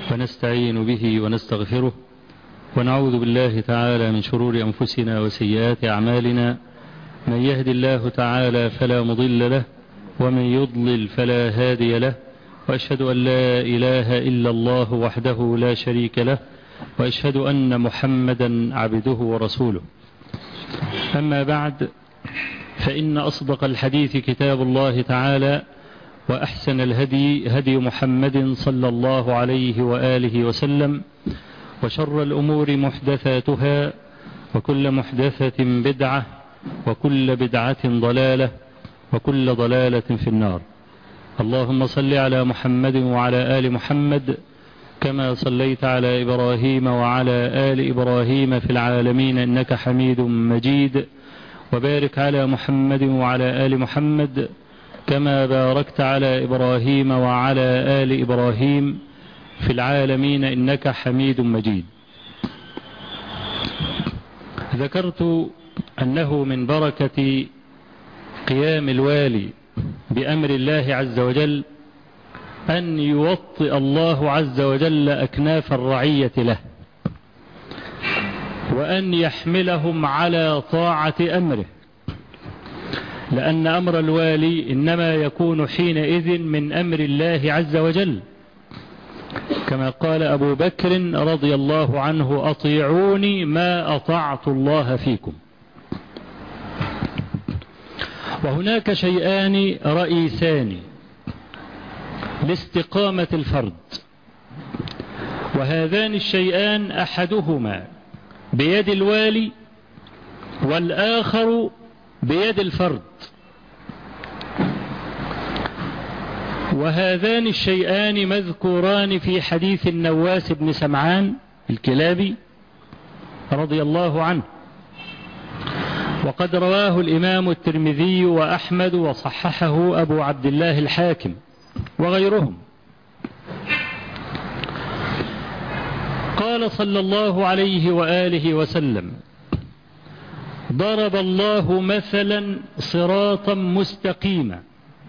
ونستعين به ونستغفره ونعوذ بالله تعالى من شرور أنفسنا وسيئات أعمالنا. من يهد الله تعالى فلا مضل له ومن يضلل فلا هادي له، وأشهد أن لا إله إلا الله وحده لا شريك له، وأشهد أن محمدا عبده ورسوله. أما بعد، فإن أصدق الحديث كتاب الله تعالى، وأحسن الهدي هدي محمد صلى الله عليه وآله وسلم، وشر الأمور محدثاتها، وكل محدثة بدعة، وكل بدعة ضلالة، وكل ضلالة في النار. اللهم صل على محمد وعلى آل محمد كما صليت على إبراهيم وعلى آل إبراهيم في العالمين إنك حميد مجيد، وبارك على محمد وعلى آل محمد كما باركت على إبراهيم وعلى آل إبراهيم في العالمين إنك حميد مجيد. ذكرت أنه من بركة قيام الوالي بأمر الله عز وجل أن يوطئ الله عز وجل أكناف الرعية له، وأن يحملهم على طاعة أمره، لأن أمر الوالي إنما يكون حينئذ من أمر الله عز وجل، كما قال أبو بكر رضي الله عنه: أطيعوني ما أطعت الله فيكم. وهناك شيئان رئيسان لاستقامة الفرد، وهذان الشيئان أحدهما بيد الوالي والآخر بيد الفرد. وهذان الشيئان مذكوران في حديث النواس بن سمعان الكلابي رضي الله عنه، وقد رواه الإمام الترمذي وأحمد وصححه أبو عبد الله الحاكم وغيرهم. قال صلى الله عليه وآله وسلم: ضرب الله مثلا صراطا مستقيما،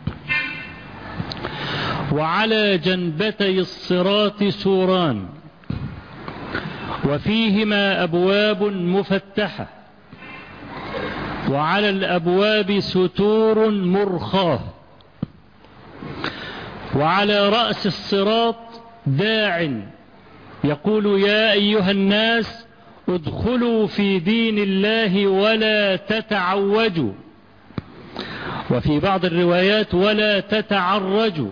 وعلى جنبتي الصراط سوران، وفيهما أبواب مفتحة، وعلى الأبواب ستور مرخاة، وعلى رأس الصراط داع يقول: يا أيها الناس ادخلوا في دين الله ولا تتعوجوا، وفي بعض الروايات: ولا تتعرجوا.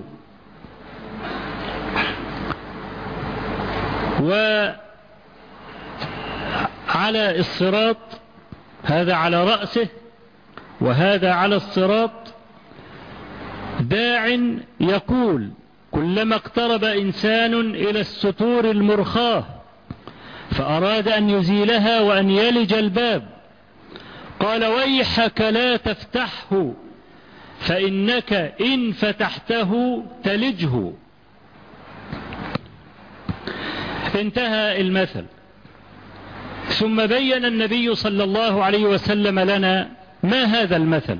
وعلى الصراط، هذا على رأسه وهذا على الصراط، داع يقول كلما اقترب إنسان إلى الستور المرخاة فأراد أن يزيلها وأن يلج الباب، قال: ويحك لا تفتحه، فإنك إن فتحته تلجه. انتهى المثل. ثم بين النبي صلى الله عليه وسلم لنا ما هذا المثل.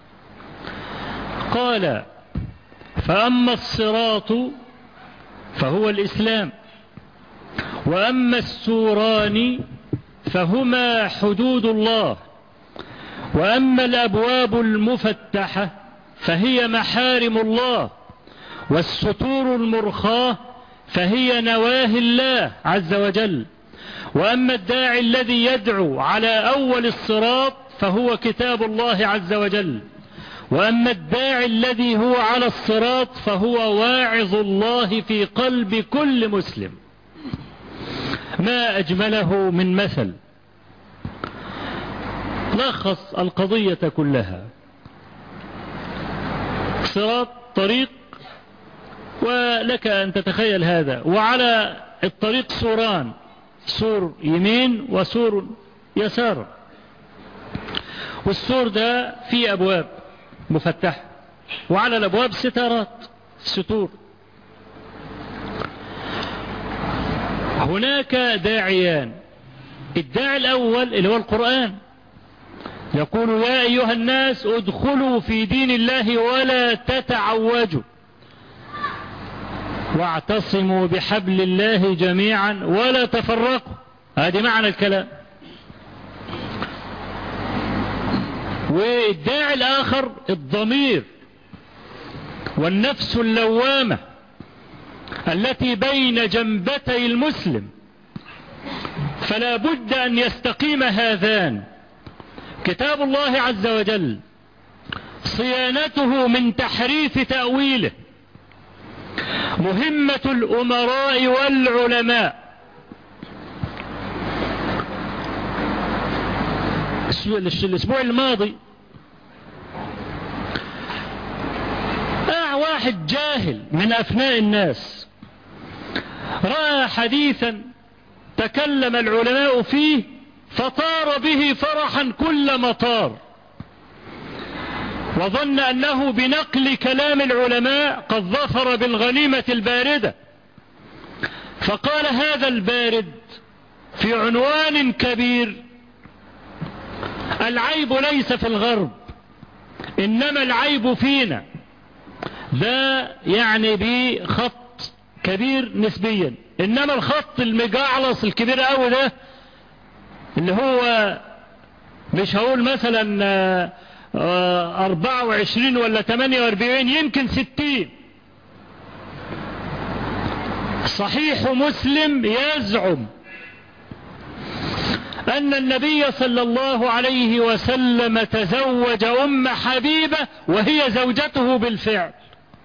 قال: فأما الصراط فهو الإسلام، وأما السوران فهما حدود الله، وأما الأبواب المفتحة فهي محارم الله، والستور المرخاة فهي نواهي الله عز وجل، وأما الداعي الذي يدعو على أول الصراط فهو كتاب الله عز وجل، وأما الداعي الذي هو على الصراط فهو واعظ الله في قلب كل مسلم. ما أجمله من مثل لخص القضية كلها. صراط طريق، ولك أن تتخيل هذا، وعلى الطريق سوران، سور يمين وسور يسار، والسور ده فيه أبواب مفتحة، وعلى الأبواب ستارات، ستور. هناك داعيان. الداعي الأول اللي هو القرآن، يقول: يا أيها الناس ادخلوا في دين الله ولا تتعوجوا. واعتصموا بحبل الله جميعا ولا تفرقوا. هذه معنى الكلام. والداعي الآخر الضمير والنفس اللوامة التي بين جنبتي المسلم، فلا بد أن يستقيم هذان: كتاب الله عز وجل، صيانته من تحريف تأويله، مهمة الأمراء والعلماء. الأسبوع الماضي واحد جاهل من أفناء الناس رأى حديثا تكلم العلماء فيه فطار به فرحا كل مطار، وظن أنه بنقل كلام العلماء قد ظفر بالغنيمة الباردة، فقال هذا البارد في عنوان كبير: العيب ليس في الغرب إنما العيب فينا. ده يعني بخط كبير نسبيا، إنما الخط المجعلص الكبير قوي ده اللي هو مش هقول مثلا 24 ولا 48، يمكن 60. صحيح مسلم يزعم أن النبي صلى الله عليه وسلم تزوج أم حبيبة وهي زوجته بالفعل.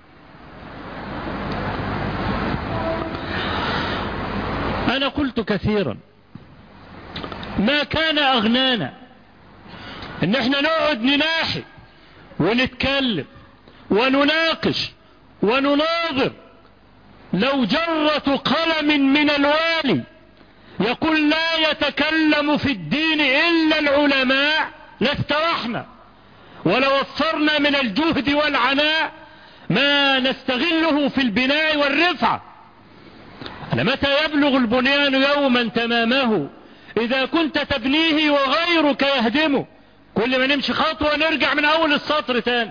أنا قلت كثيرا ما كان أغنانا إن احنا نقعد نناحي ونتكلم ونناقش ونناظر. لو جرة قلم من الوالي يقول لا يتكلم في الدين إلا العلماء لاسترحنا، ولو وفرنا من الجهد والعناء ما نستغله في البناء والرفعة. متى يبلغ البنيان يوما تمامه إذا كنت تبنيه وغيرك يهدمه؟ كل ما نمشي خطوة نرجع من أول السطر تاني.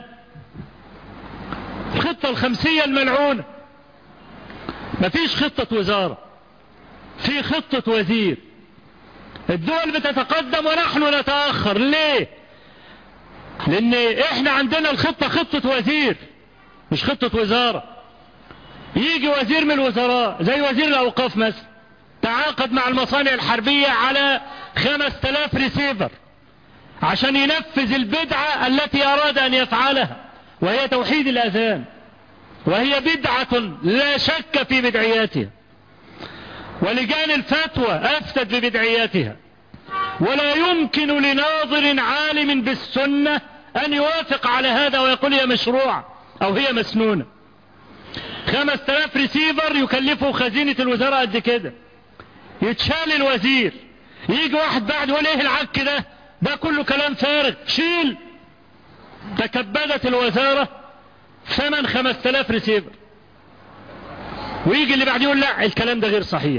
الخطة الخمسية الملعونة، مفيش خطة وزارة، في خطة وزير. الدول بتتقدم ونحن نتأخر. ليه؟ لأن احنا عندنا الخطة خطة وزير مش خطة وزارة. يجي وزير من الوزراء زي وزير الأوقاف مثلا تعاقد مع المصانع الحربية على 5000 ريسيفر عشان ينفذ البدعة التي أراد أن يفعلها، وهي توحيد الأذان، وهي بدعة لا شك في بدعياتها، ولجان الفتوى أفتت ببدعياتها، ولا يمكن لناظر عالم بالسنة أن يوافق على هذا ويقول هي مشروع أو هي مسنونة. 5000 ريسيفر يكلفه خزينة الوزارة قد كده، يتشال الوزير، يجي واحد بعد يقول ايه العك ده كله كلام فارغ، شيل. تكبدت الوزارة ثمن 5000 ريسيفر، ويجي اللي بعد يقول لا الكلام ده غير صحيح.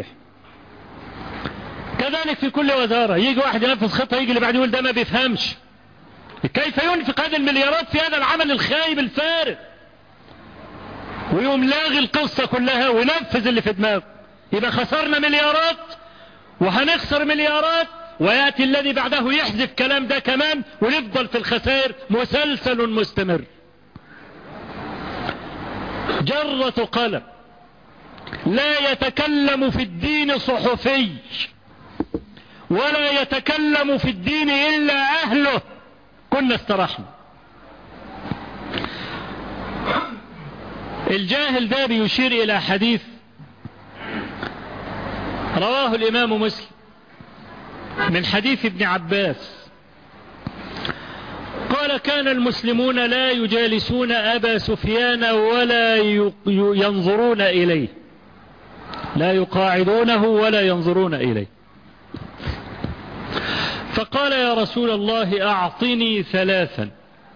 كذلك في كل وزارة يجي واحد ينفذ خطة، يجي اللي بعد يقول ده ما بيفهمش. كيف ينفق هذه المليارات في هذا العمل الخايب الفارغ؟ ويقوم لاغي القصة كلها وينفذ اللي في دماغه. يبقى خسرنا مليارات وهنخسر مليارات، ويأتي الذي بعده يحذف كلام ده كمان، ونفضل في الخسائر مسلسل مستمر. جرة قلم. لا يتكلم في الدين صحفي ولا يتكلم في الدين إلا أهله، كنا استرحنا. الجاهل ده بيشير إلى حديث رواه الإمام مسلم من حديث ابن عباس قال: كان المسلمون لا يجالسون أبا سفيان ولا ينظرون إليه، لا يقاعدونه ولا ينظرون إليه. فقال: يا رسول الله أعطني ثلاثا.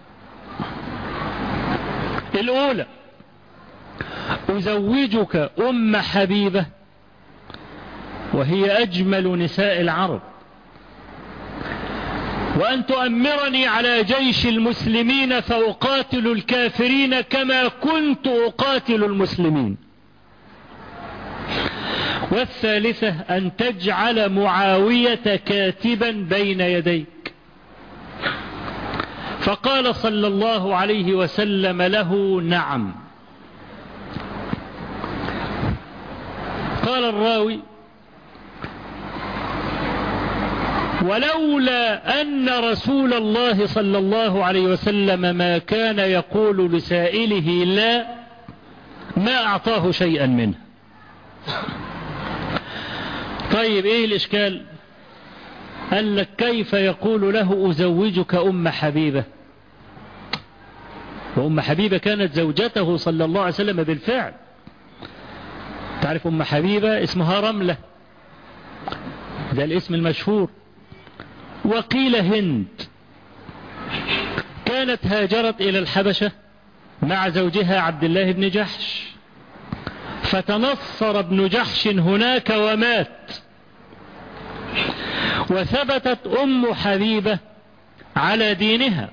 الأولى: أزوجك أم حبيبة وهي أجمل نساء العرب، وأن تؤمرني على جيش المسلمين فأقاتل الكافرين كما كنت أقاتل المسلمين. والثالثة أن تجعل معاوية كاتبا بين يديك. فقال صلى الله عليه وسلم له: نعم. قال الراوي: ولولا أن رسول الله صلى الله عليه وسلم ما كان يقول لسائله لا ما أعطاه شيئا منه. طيب إيه الإشكال؟ قال لك: كيف يقول له أزوجك أم حبيبة؟ وأم حبيبة كانت زوجته صلى الله عليه وسلم بالفعل. تعرف أم حبيبة اسمها رملة، ده الاسم المشهور. وقيل هند، كانت هاجرت إلى الحبشة مع زوجها عبد الله بن جحش، فتنصر ابن جحش هناك ومات، وثبتت أم حبيبة على دينها،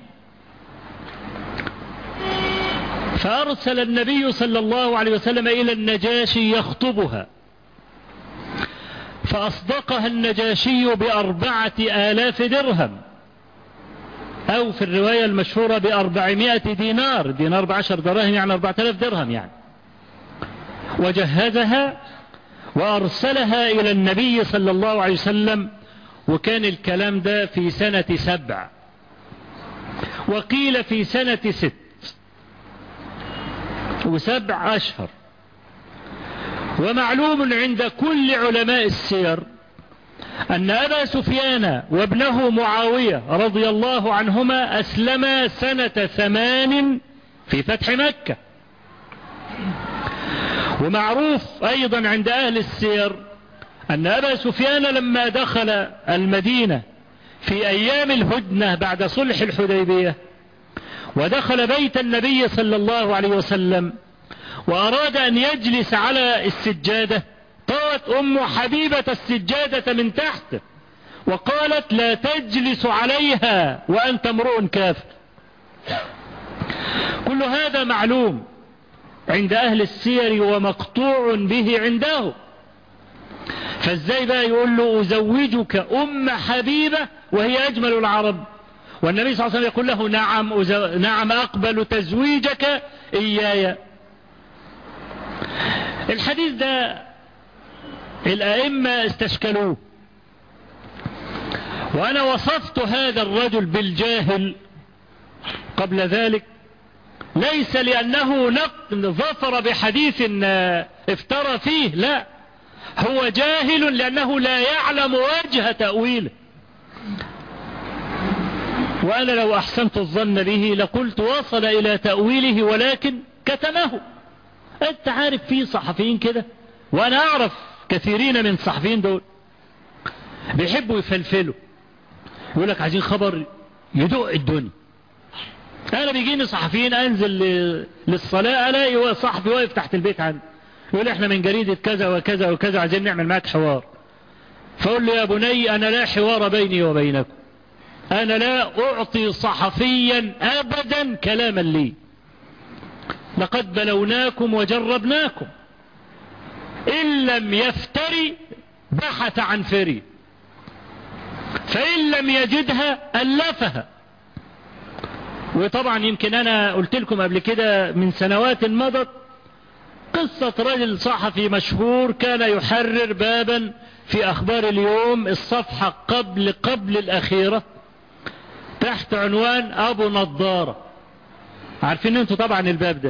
فأرسل النبي صلى الله عليه وسلم إلى النجاشي يخطبها، فأصدقها النجاشي ب4,000 درهم، أو في الرواية المشهورة ب400 دينار، دينار ب10 دراهم يعني 4,000 درهم يعني. وجهزها وأرسلها إلى النبي صلى الله عليه وسلم، وكان الكلام ده في سنة 7، وقيل في سنة 6 و7 أشهر. ومعلوم عند كل علماء السير أن أبا سفيان وابنه معاوية رضي الله عنهما أسلما سنة 8 في فتح مكة. ومعروف أيضا عند أهل السير أن أبا سفيان لما دخل المدينة في أيام الهدنة بعد صلح الحديبية، ودخل بيت النبي صلى الله عليه وسلم وأراد أن يجلس على السجادة، طوت أم حبيبة السجادة من تحت وقالت: لا تجلس عليها وأنت امرؤ كافر. كل هذا معلوم عند أهل السير ومقطوع به عنده، فازاي بقى يقول له: أزوجك أم حبيبة وهي أجمل العرب؟ والنبي صلى الله عليه وسلم يقول له: نعم أقبل تزويجك إياي. الحديث ده الأئمة استشكلوه، وأنا وصفت هذا الرجل بالجاهل قبل ذلك، ليس لأنه ظفر بحديث افترى فيه، لا، هو جاهل لأنه لا يعلم وجه تأويله. وأنا لو أحسنت الظن به لقلت وصل إلى تأويله ولكن كتمه. أنت عارف في صحفيين كده، وأنا أعرف كثيرين من الصحفيين دول بيحبوا يفلفلوا، يقول لك عايزين خبر يدق الدنيا. أنا بيجيني صحفيين أنزل للصلاة ألاقي صحفي واقف تحت البيت عندي يقول: إحنا من جريدة كذا وكذا وكذا عايزين نعمل معاك حوار. فأقول له: يا بني، أنا لا حوار بيني وبينكم، أنا لا أعطي صحفيا أبدا كلاما لي، لقد بلوناكم وجربناكم، إن لم يفتري بحث عن فري، فإن لم يجدها ألفها. وطبعا يمكن أنا قلت لكم قبل كده من سنوات مضت قصة رجل صحفي مشهور كان يحرر بابا في أخبار اليوم، الصفحة قبل الأخيرة، تحت عنوان أبو نضارة. عارفين أنتوا طبعا الباب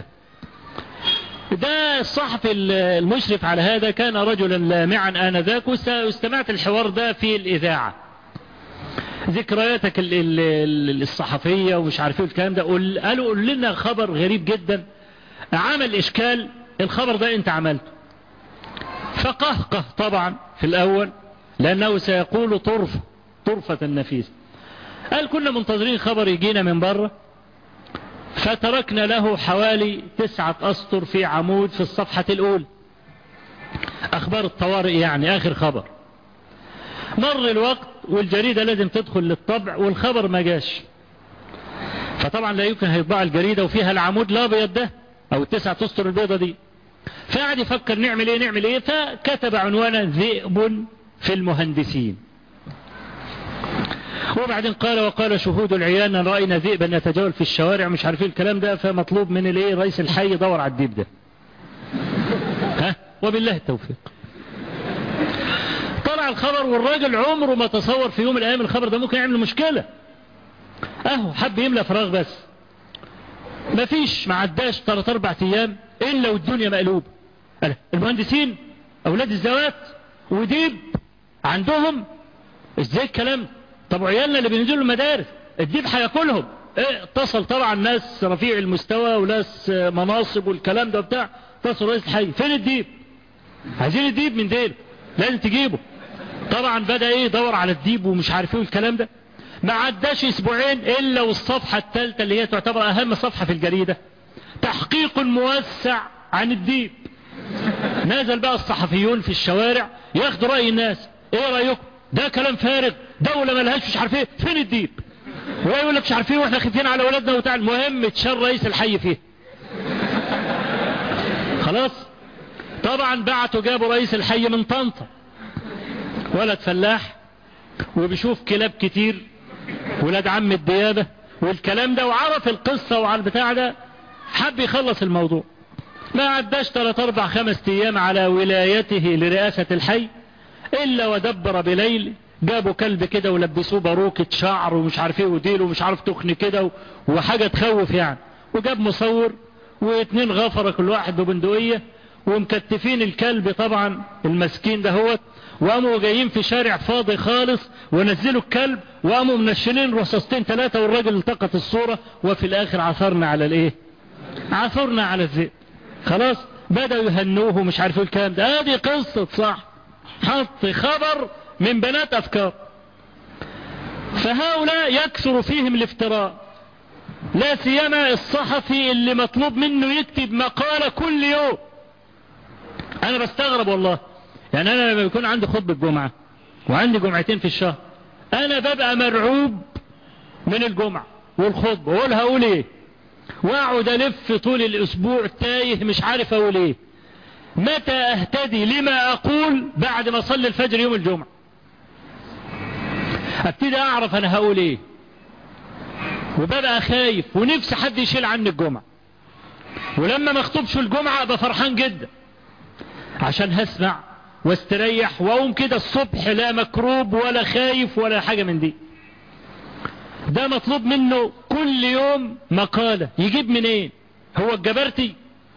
ده الصحفي المشرف على هذا كان رجلا لامعا آنذاك، واستمعت الحوار ده في الإذاعة. ذكرياتك الصحفية ومش عارفين الكلام ده. قالوا: قول لنا خبر غريب جدا عمل إشكال، الخبر ده أنت عملته. فقهقه طبعا في الأول لأنه سيقول طرفة النفيس. قال: كنا منتظرين خبر يجينا من بره، فتركنا له حوالي 9 أسطر في عمود في الصفحة الأولى، أخبار الطوارئ يعني آخر خبر. مر الوقت والجريدة لازم تدخل للطبع والخبر ما جاش، فطبعا لا يمكن هيطبع الجريدة وفيها العمود الأبيض ده أو 9 أسطر البيضة دي. فقعد يفكر نعمل ايه فكتب عنوانا ذئب في المهندسين. وبعدين قال وقال شهود العيان ان رأينا ذئبا يتجول في الشوارع مش عارفين الكلام ده، فمطلوب من رئيس الحي يدور على الذئب ده. وبالله التوفيق. طلع الخبر والراجل عمره ما تصور في يوم من الايام الخبر ده ممكن يعمل مشكلة. حب يملى فراغ بس. مفيش معداش 3-4 ايام الا والدنيا مقلوبة. المهندسين اولاد الزوات وديب عندهم ازاي الكلام؟ طب وعيالنا اللي بينزلوا المدارس الديب هياكلهم. اتصل طبعا ناس رفيع المستوى وناس مناصب والكلام ده بتاع، اتصل رئيس الحي فين الديب؟ عايزين الديب من ديل لازم تجيبه. طبعا بدأ يدور على الديب ومش عارف ايه الكلام ده. ما عداش اسبوعين الا والصفحة الثالثة اللي هي تعتبر اهم صفحة في الجريدة تحقيق موسع عن الديب. نازل بقى الصحفيون في الشوارع ياخدوا رأي الناس. ايه رأيكم؟ ده كلام فارغ، دولة ملهاش مش عارف ايه، فين الديب؟ ويقول لك مش عارفين واحنا خايفين على اولادنا وبتاع. المهم اتشال رئيس الحي فيه. خلاص. طبعا بعتوا جابوا رئيس الحي من طنطا، ولد فلاح وبيشوف كلاب كتير ولاد عم الديابة والكلام ده، وعرف القصة وعلى البتاع ده، حب يخلص الموضوع. ما عداش 3-4-5 ايام على ولايته لرئاسة الحي الا ودبر بليل جابوا كلب كده ولبسوه باروكة شعر ومش عارف ايه وديله ومش عارف تخن كده وحاجة تخوف يعني، وجاب مصور و2 غفرة كل واحد ببندقية ومكتفين الكلب طبعا المسكين ده هو، وقاموا جايين في شارع فاضي خالص ونزلوا الكلب وقاموا منشلين رصاصتين 3 والراجل التقط الصورة. وفي الاخر عثرنا على الايه؟ عثرنا على الذئب. خلاص. بدأوا يهنوه ومش عارفين الكلام ده. هذه قصة صح، حط خبر من بنات افكار. فهؤلاء يكثر فيهم الافتراء، لا سيما الصحفي اللي مطلوب منه يكتب مقالة كل يوم. انا بستغرب والله، يعني انا لما يكون عندي خطبة جمعة وعندي جمعتين في الشهر انا ببقى مرعوب من الجمعة والخطبة واقول هقول ايه، واقعد الف طول الاسبوع تايه مش عارف اقول ايه. متى اهتدي لما اقول؟ بعد ما اصلي الفجر يوم الجمعة ابتدي اعرف انا هقول ايه، وببقى خايف ونفسي حد يشيل عني الجمعة. ولما ما اخطبش الجمعة ابقى فرحان جدا عشان هسمع واستريح واقوم كده الصبح لا مكروب ولا خايف ولا حاجة من دي. ده مطلوب منه كل يوم مقالة، يجيب منين؟ هو الجبرتي؟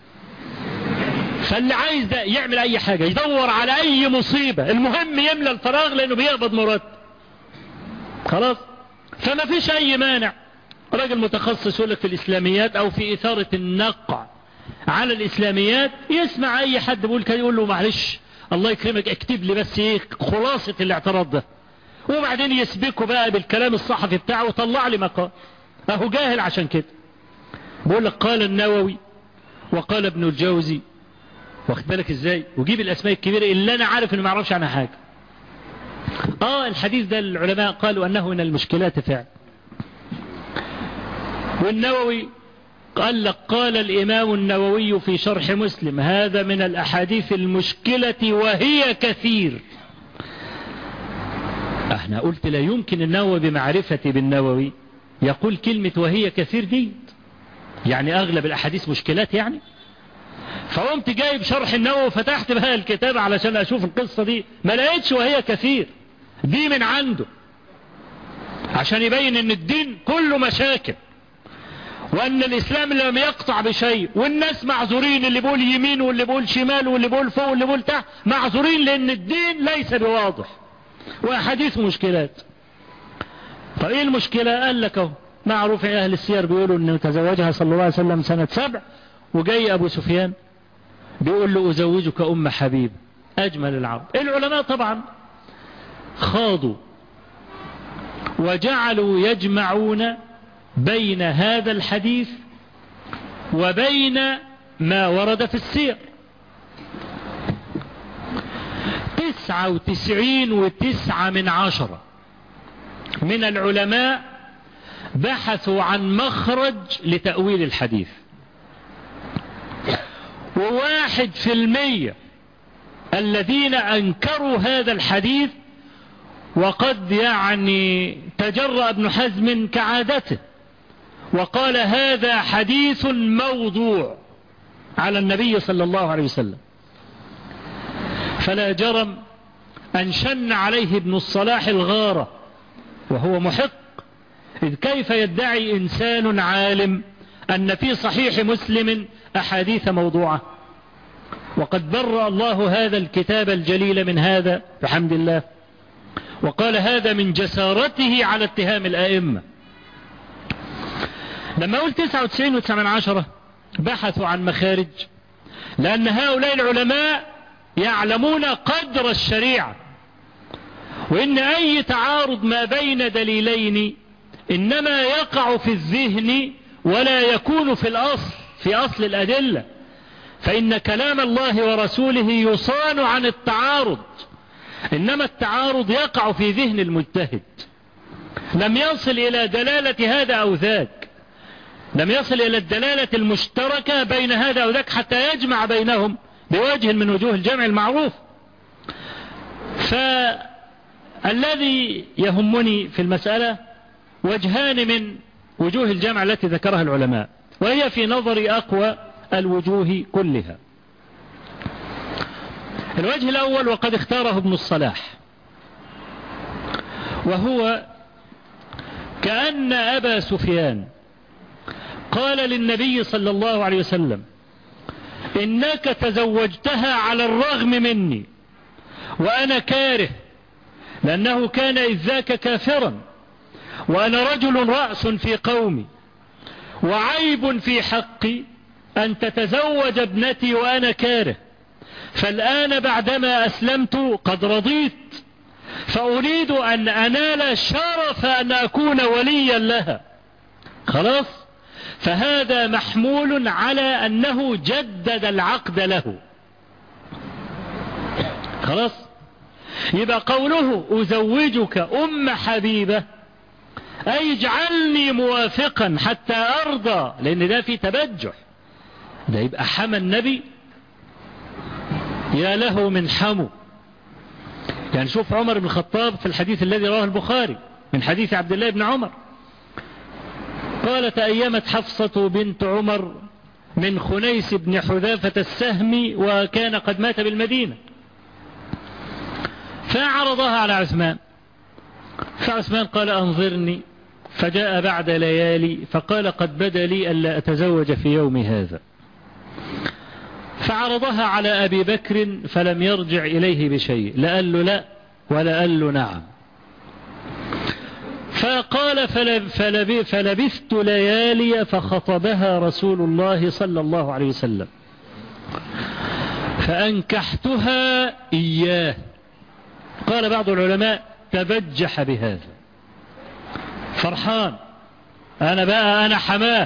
فاللي عايز ده يعمل اي حاجة، يدور على اي مصيبة، المهم يملى الفراغ لانه بيقبض مرتب. خلاص. فما فيش اي مانع راجل متخصص يقول لك في الاسلاميات او في اثارة النقع على الاسلاميات، يسمع اي حد بيقول كده يقول له معلش الله يكرمك اكتب لي بس ايه خلاصة الاعتراض ده، وبعدين يسبكوا بقى بالكلام الصحفي بتاعه وطلع لي مقال. اهو جاهل عشان كده. بقول لك قال النووي وقال ابن الجوزي، واخد بالك ازاي، وجيب الاسماء الكبيرة اللي انا عارف انه ما يعرفش عنها حاجة. الحديث ده العلماء قالوا انه من المشكلات فعلا. والنووي قال لك قال الامام النووي في شرح مسلم هذا من الاحاديث المشكلة وهي كثير. احنا قلت لا يمكن النووي بمعرفتي بالنووي يقول كلمة وهي كثير دي، يعني اغلب الاحاديث مشكلات يعني. فقمت جايب شرح النووي وفتحت بها الكتاب علشان اشوف القصة دي، ما لقيتش وهي كثير دي من عنده، عشان يبين ان الدين كله مشاكل، وان الاسلام لم يقطع بشيء، والناس معذورين، اللي بيقول يمين واللي بيقول شمال واللي بيقول فوق واللي بيقول تحت معذورين، لان الدين ليس بواضح واحاديث مشكلات. فايه المشكلة؟ قال لك اهو معروف اهل السير بيقولوا انه تزوجها صلى الله عليه وسلم سنة 7، وجاي ابو سفيان بيقول له ازوجك ام حبيب اجمل العرب. العلماء طبعا خاضوا وجعلوا يجمعون بين هذا الحديث وبين ما ورد في السير. 99.9 من العلماء بحثوا عن مخرج لتأويل الحديث، و1% الذين أنكروا هذا الحديث، وقد يعني تجرأ ابن حزم كعادته وقال هذا حديث موضوع على النبي صلى الله عليه وسلم. فلا جرم أن شن عليه ابن الصلاح الغارة وهو محق، إذ كيف يدعي إنسان عالم أن في صحيح مسلم أحاديث موضوعة، وقد برأ الله هذا الكتاب الجليل من هذا بحمد الله، وقال هذا من جسارته على اتهام الآئمة. لما قلت 99.9 بحثوا عن مخارج، لأن هؤلاء العلماء يعلمون قدر الشريعة، وإن أي تعارض ما بين دليلين إنما يقع في الذهن ولا يكون في أصل الأدلة، فإن كلام الله ورسوله يصان عن التعارض، إنما التعارض يقع في ذهن المجتهد، لم يصل إلى دلالة هذا أو ذاك، لم يصل إلى الدلالة المشتركة بين هذا أو ذاك حتى يجمع بينهم بوجه من وجوه الجمع المعروف. فالذي يهمني في المسألة وجهان من وجوه الجمع التي ذكرها العلماء، وهي في نظري أقوى الوجوه كلها. الوجه الأول وقد اختاره ابن الصلاح، وهو كأن أبا سفيان قال للنبي صلى الله عليه وسلم إنك تزوجتها على الرغم مني وأنا كاره، لأنه كان إذ ذاك كافرا، وأنا رجل رأس في قومي، وعيب في حقي أن تتزوج ابنتي وأنا كاره، فالآن بعدما أسلمت قد رضيت، فأريد أن أنال شرف أن أكون وليا لها. خلاص، فهذا محمول على أنه جدد العقد له. خلاص، يبقى قوله أزوجك أم حبيبة أي اجعلني موافقا حتى أرضى، لأن ده في تبجح، ده يبقى حمى النبي، يا له من حمو. يعني شوف عمر بن الخطاب في الحديث الذي رواه البخاري من حديث عبد الله بن عمر، قالت أيمت حفصة بنت عمر من خنيس بن حذافة السهمي، وكان قد مات بالمدينة، فعرضها على عثمان، فعثمان قال أنظرني، فجاء بعد ليالي فقال قد بدا لي ألا أتزوج في يوم هذا، فعرضها على أبي بكر فلم يرجع إليه بشيء، لا قال له لا ولا قال له نعم، فقال فلبثت ليالي فخطبها رسول الله صلى الله عليه وسلم فأنكحتها إياه. قال بعض العلماء تبجح بهذا، فرحان، أنا حماه،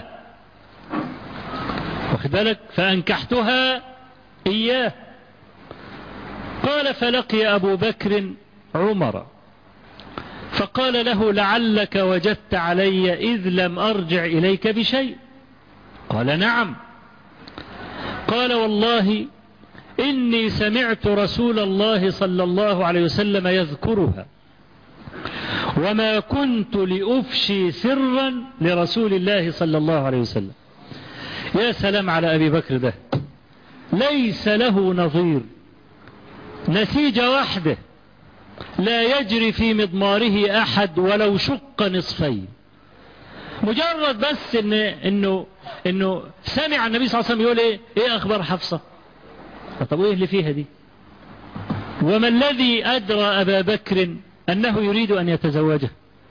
واخد بالك، فأنكحتها إياه. قال فلقي أبو بكر عمر فقال له لعلك وجدت علي إذ لم أرجع إليك بشيء؟ قال نعم. قال والله إني سمعت رسول الله صلى الله عليه وسلم يذكرها، وما كنت لأفشي سرا لرسول الله صلى الله عليه وسلم. يا سلام على أبي بكر، ده ليس له نظير، نسيجة وحده لا يجري في مضماره أحد ولو شق نصفين، مجرد بس إنه سمع النبي صلى الله عليه وسلم يقول إيه أخبار حفصة، طب إيه اللي فيها دي؟ وما الذي أدرى أبا بكر أنه يريد أن يتزوجه؟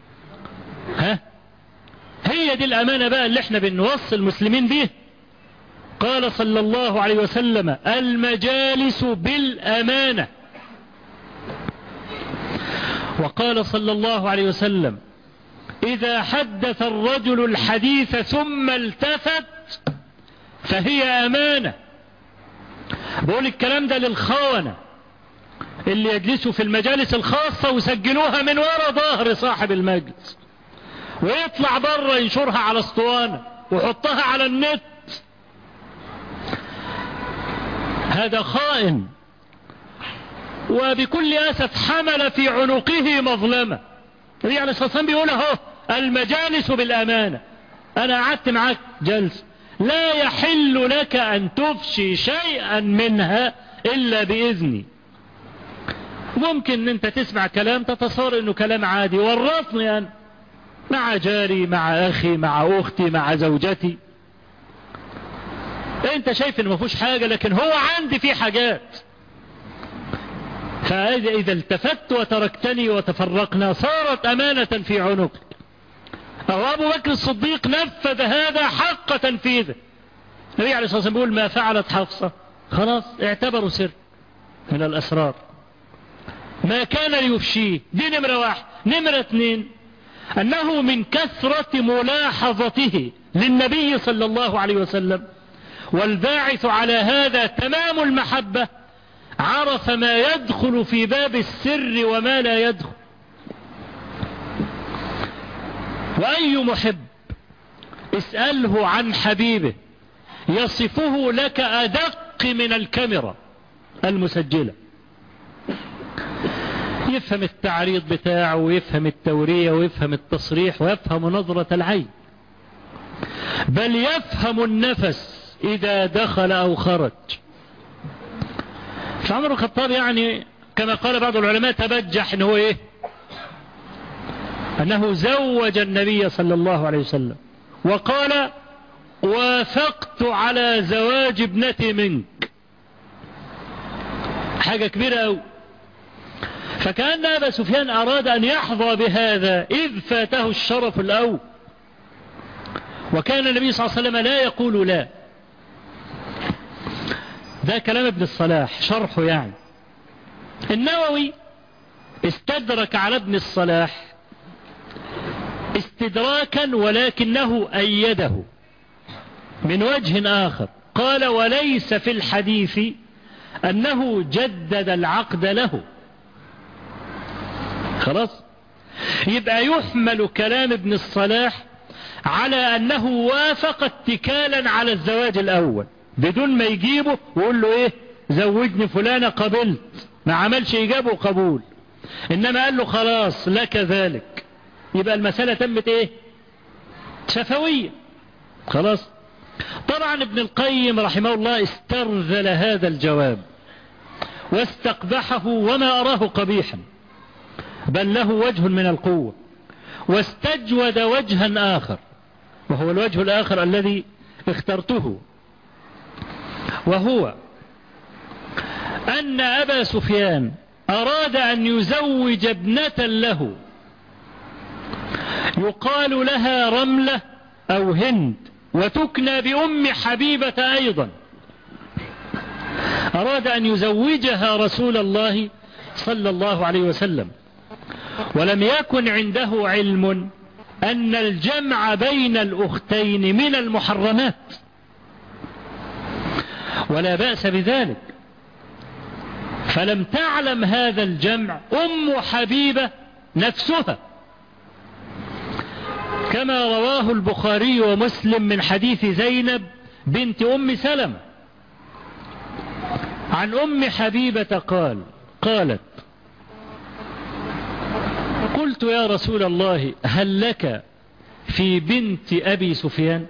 هي دي الأمانة بقى اللي احنا بنوصل المسلمين به. قال صلى الله عليه وسلم المجالس بالأمانة، وقال صلى الله عليه وسلم إذا حدث الرجل الحديث ثم التفت فهي أمانة. بقول الكلام ده للخونة اللي يجلسوا في المجالس الخاصة ويسجلوها من وراء ظهر صاحب المجلس، ويطلع بره ينشرها على اسطوانة ويحطها على النت. هذا خائن، وبكل أسف حمل في عنقه مظلمة. النبي عليه الصلاة والسلام بيقول اهو المجالس بالأمانة، أنا قعدت معاك جلسة لا يحل لك أن تفشي شيئا منها إلا بإذني. ممكن ان انت تسمع كلام تتصور انه كلام عادي، ورطني انا مع جاري مع اخي مع اختي مع زوجتي، انت شايف ان ما فيهوش حاجة، لكن هو عندي فيه حاجات. فاذا التفت وتركتني وتفرقنا صارت امانة في عنقك. او ابو بكر الصديق نفذ هذا حق تنفيذه. النبي عليه الصلاة والسلام بيقول ما فعلت حفصة خلاص اعتبروا سر من الاسرار، ما كان ليفشيه. دي نمرة واحد. نمرة اثنين، أنه من كثرة ملاحظته للنبي صلى الله عليه وسلم والباعث على هذا تمام المحبة، عرف ما يدخل في باب السر وما لا يدخل. وأي محب اسأله عن حبيبه يصفه لك أدق من الكاميرا المسجلة، يفهم التعريض بتاعه ويفهم التورية ويفهم التصريح ويفهم نظرة العين، بل يفهم النفس إذا دخل أو خرج. فعمر الخطاب يعني كما قال بعض العلماء تبجح إنه إيه؟ أنه زوج النبي صلى الله عليه وسلم وقال وافقت على زواج ابنتي منك. حاجة كبيرة أوي. فكأن أبا سفيان أراد أن يحظى بهذا إذ فاته الشرف الأول، وكان النبي صلى الله عليه وسلم لا يقول لا. ده كلام ابن الصلاح شرحه يعني. النووي استدرك على ابن الصلاح استدراكا ولكنه أيده من وجه آخر، قال وليس في الحديث أنه جدد العقد له. خلاص، يبقى يحمل كلام ابن الصلاح على أنه وافق اتكالا على الزواج الأول بدون ما يجيبه ويقول له إيه زوجني فلانة قبلت، ما عملش إجابه وقبول، إنما قال له خلاص لك ذلك. يبقى المسألة تمت إيه شفوية. خلاص. طبعا ابن القيم رحمه الله استرذل هذا الجواب واستقبحه وما أراه قبيحا، بل له وجه من القوة، واستجود وجها آخر، وهو الوجه الآخر الذي اخترته، وهو أن أبا سفيان أراد أن يزوج ابنة له يقال لها رملة أو هند وتكنى بأم حبيبة أيضا. أراد أن يزوجها رسول الله صلى الله عليه وسلم، ولم يكن عنده علم أن الجمع بين الأختين من المحرمات، ولا بأس بذلك. فلم تعلم هذا الجمع أم حبيبة نفسها، كما رواه البخاري ومسلم من حديث زينب بنت أم سلمة عن أم حبيبة قالت قلت يا رسول الله هل لك في بنت أبي سفيان؟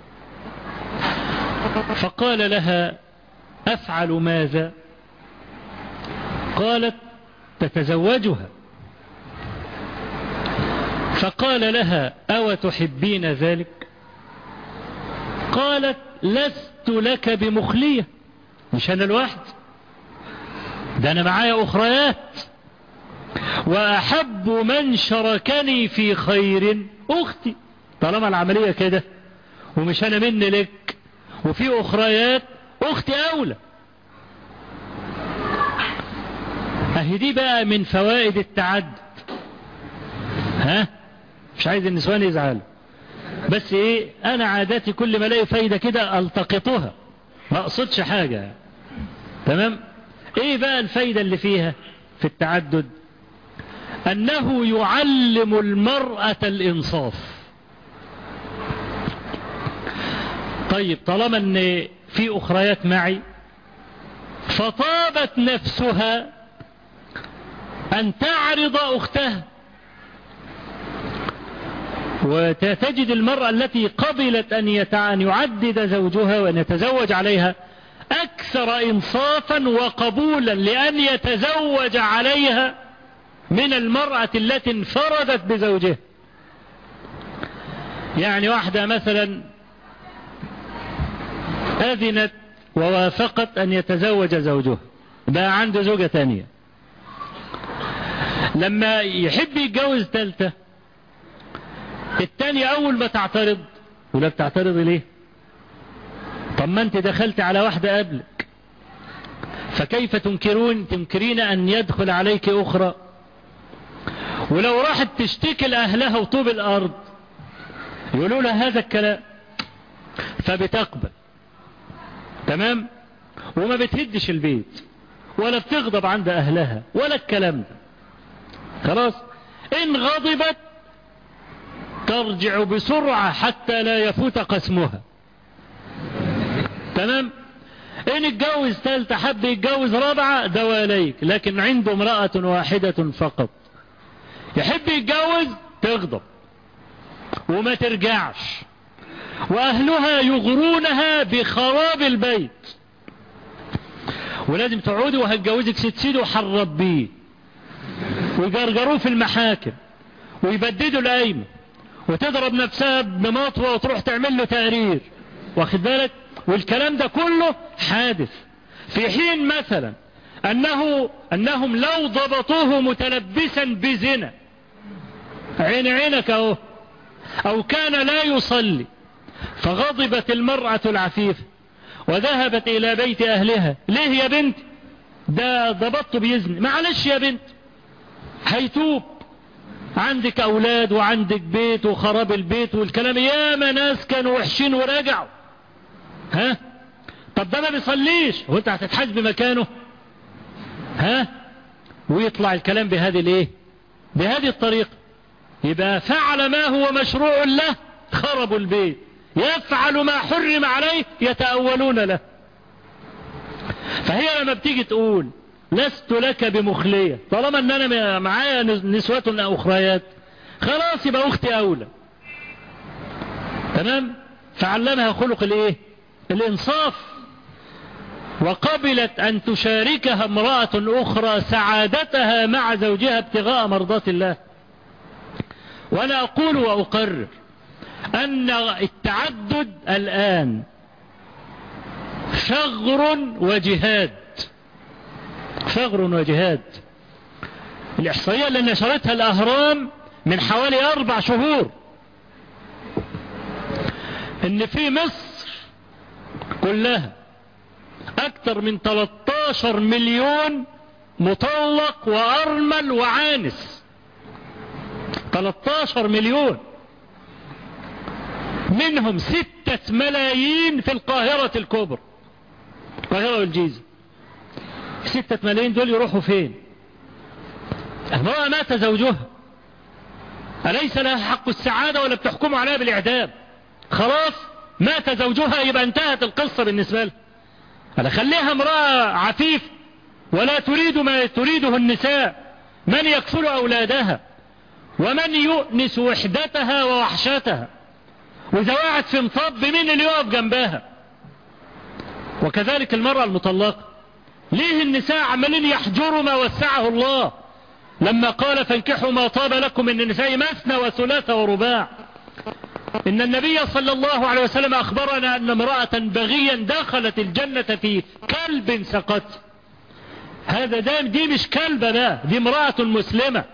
فقال لها أفعل ماذا؟ قالت تتزوجها. فقال لها أو تحبين ذلك؟ قالت لست لك بمخلية، مش أنا الواحد ده، أنا معايا أخريات، وأحب من شركني في خير أختي. طالما العملية كده ومش أنا مني لك وفي أخريات، أختي أولى. أهي دي بقى من فوائد التعدد. مش عايز النسوان يزعلوا، بس ايه انا عاداتي كل ما الاقي فايدة كده التقطها، ما اقصدش حاجة. تمام. ايه بقى الفايدة اللي فيها في التعدد؟ انه يعلم المرأة الانصاف. طيب طالما ان في اخريات معي فطابت نفسها أن تعرض أختها، وتجد المرأة التي قبلت أن يعدد زوجها وأن يتزوج عليها أكثر إنصافا وقبولا لأن يتزوج عليها من المرأة التي انفردت بزوجها. يعني واحدة مثلا أذنت ووافقت أن يتزوج زوجها، بقى عنده زوجة تانية، لما يحب يتجوز ثالثة التانية أول ما تعترض، ولا بتعترض ليه؟ طب ما أنت دخلت على واحدة قبلك، فكيف تنكرين أن يدخل عليك أخرى؟ ولو راحت تشتكي لأهلها وطوب الأرض يقولوا لها هذا الكلام، فبتقبل. تمام؟ وما بتهدش البيت ولا بتغضب عند أهلها ولا الكلام ده. خلاص، إن غضبت ترجع بسرعة حتى لا يفوت قسمها. تمام؟ إن اتجوز ثالثة حب يتجوز رابعة دواليك، لكن عنده امرأة واحدة فقط يحب يتجوز تغضب وما ترجعش، وأهلها يغرونها بخراب البيت، ولازم تقعدي وهتجوزك ست سيد وحرب بيه، ويجرجروه في المحاكم ويبددوا القايمة، وتضرب نفسها بمطوة وتروح تعمل له تقرير، واخد بالك؟ والكلام ده كله حادث، في حين مثلا أنهم لو ضبطوه متلبسا بزنا عينك اهو، أو كان لا يصلي، فغضبت المرأة العفيفة وذهبت إلى بيت أهلها، ليه يا بنت ده ضبطته بيزني؟ معلش يا بنت هيتوب، عندك أولاد وعندك بيت وخراب البيت والكلام، ياما ناس كانوا وحشين ورجعوا. ها؟ طب ده ما بيصليش، وانت هتتحاسب مكانه؟ ها؟ ويطلع الكلام بهذه الطريقة. يبقى فعل ما هو مشروع له خربوا البيت، يفعل ما حرم عليه يتأولون له. فهي لما بتيجي تقول لست لك بمخلية، طالما ان انا معايا نسوة اخريات خلاص يبقى اختي اولى. تمام؟ فعلمها خلق الانصاف، وقبلت ان تشاركها امرأة اخرى سعادتها مع زوجها ابتغاء مرضات الله. وانا اقول واقرر ان التعدد الان ثغر وجهاد. الاحصائية اللي نشرتها الاهرام من حوالي 4 شهور ان في مصر كلها اكثر من 13 مليون مطلق وارمل وعانس. 13 مليون، منهم 6 ملايين في القاهرة الكبرى، القاهرة والجيزة. 6 ملايين دول يروحوا فين؟ المرأة مات زوجها، أليس لها حق السعادة ولا بتحكموا عليها بالإعدام؟ خلاص مات زوجها يبقى انتهت القصة بالنسبة لها. أنا خليها امرأة عفيف ولا تريد ما تريده النساء، من يكفل أولادها ومن يؤنس وحدتها ووحشتها، وإذا وقعت في مطب مين اللي يقف جنبها؟ وكذلك المرأة المطلقة، ليه النساء عمالين يحجروا ما وسعه الله لما قال فانكحوا ما طاب لكم من النساء مثنى وثلاث ورباع؟ إن النبي صلى الله عليه وسلم أخبرنا أن امرأة بغيا دخلت الجنة في كلب سقط. دي مش كلبة بقى، دي امرأة مسلمة،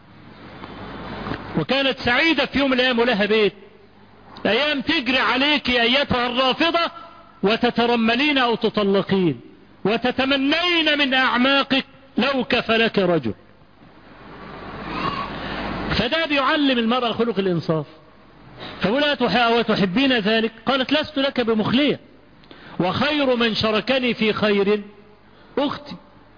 وكانت سعيدة في يوم من الأيام ولها بيت. أيام تجري عليك أيتها الرافضة وتترملين أو تطلقين وتتمنين من أعماقك لو كفلك رجل. فده بيعلم المرأة خلق الإنصاف. فقلت وتحبين ذلك؟ قالت لست لك بمخلية، وخير من شركني في خير أختي.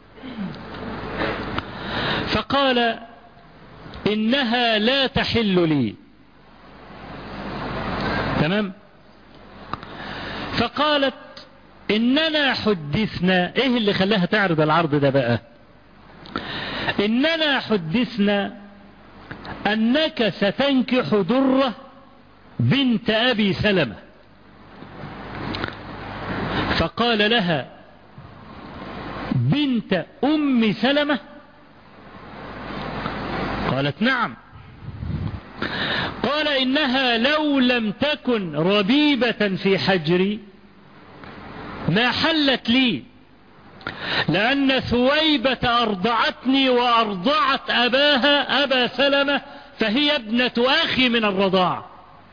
فقال إنها لا تحل لي. تمام؟ فقالت إننا حدثنا. إيه اللي خلاها تعرض العرض ده بقى؟ إننا حدثنا أنك ستنكح درة بنت أبي سلمة. فقال لها بنت أم سلمة؟ قالت نعم. قال إنها لو لم تكن ربيبة في حجري ما حلت لي، لأن ثويبة أرضعتني وأرضعت أباها أبا سلمة، فهي ابنة أخي من الرضاعة.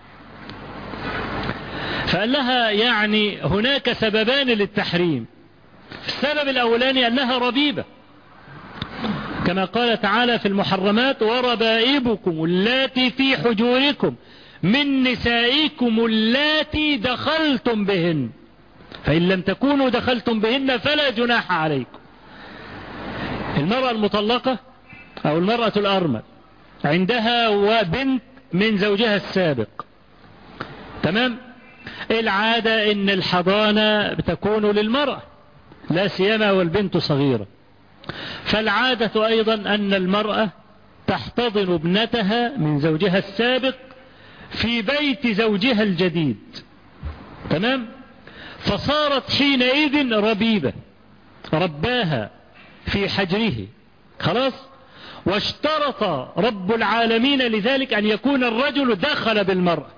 فقال لها يعني هناك سببان للتحريم. السبب الأولاني أنها ربيبة، كما قال تعالى في المحرمات: وربائبكم اللاتي في حجوركم من نسائكم اللاتي دخلتم بهن، فإن لم تكونوا دخلتم بهن فلا جناح عليكم. المرأة المطلقة أو المرأة الأرمل عندها وبنت من زوجها السابق، تمام؟ العادة إن الحضانة بتكون للمرأة، لا سيما والبنت صغيرة. فالعادة أيضا أن المرأة تحتضن ابنتها من زوجها السابق في بيت زوجها الجديد، تمام؟ فصارت حينئذ ربيبة، رباها في حجره، خلاص. واشترط رب العالمين لذلك أن يكون الرجل دخل بالمرأة،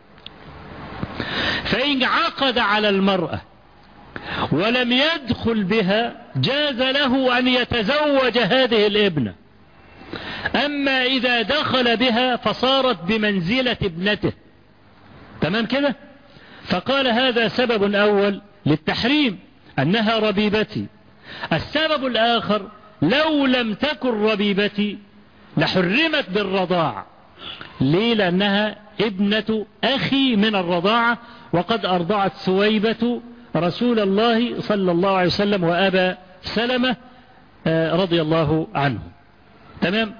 فإن عقد على المرأة ولم يدخل بها جاز له أن يتزوج هذه الابنة. أما إذا دخل بها فصارت بمنزلة ابنته، تمام كده؟ فقال هذا سبب أول للتحريم، أنها ربيبتي. السبب الآخر: لو لم تكن ربيبتي لحرمت بالرضاع. ليه؟ لأنها ابنة أخي من الرضاعة، وقد أرضعت ثويبة رسول الله صلى الله عليه وسلم وأبا سلمة رضي الله عنه، تمام؟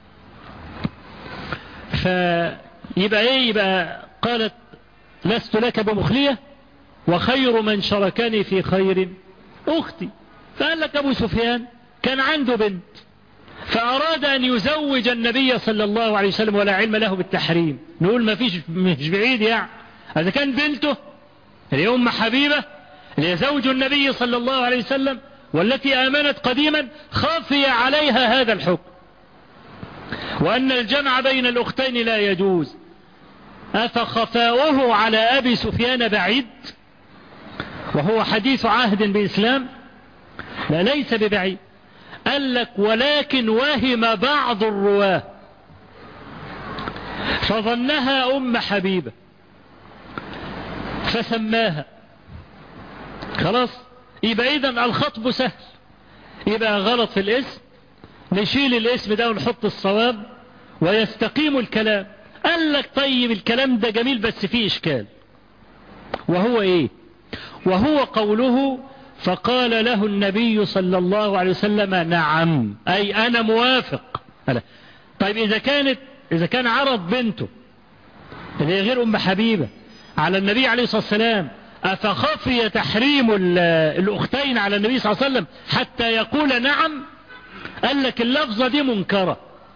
فيبقى إيه؟ يبقى قالت لست لك بمخلية وخير من شركني في خير أختي. فقال لك أبو سفيان كان عنده بنت فأراد أن يزوج النبي صلى الله عليه وسلم ولا علم له بالتحريم. نقول ما فيش، مش بعيد يعني، هذا كان بنته اللي أم حبيبة اللي زوج النبي صلى الله عليه وسلم والتي آمنت قديما، خفي عليها هذا الحكم، وأن الجمع بين الأختين لا يجوز. أفخفاؤه على أبي سفيان بعيد وهو حديث عهد بإسلام؟ لا، ليس ببعيد. قال لك ولكن وهم بعض الرواه فظنها أم حبيبة فسماها، خلاص. يبقى إذن الخطب سهل، يبقى غلط في الاسم نشيل الاسم ده ونحط الصواب ويستقيم الكلام. قال لك طيب الكلام ده جميل بس فيه إشكال، وهو إيه؟ وهو قوله فقال له النبي صلى الله عليه وسلم نعم، أي أنا موافق. طيب إذا كان عرض بنته اللي هي غير أم حبيبة على النبي عليه الصلاة والسلام، أفخفي تحريم الأختين على النبي صلى الله عليه وسلم حتى يقول نعم؟ قال لك اللفظة دي منكرة،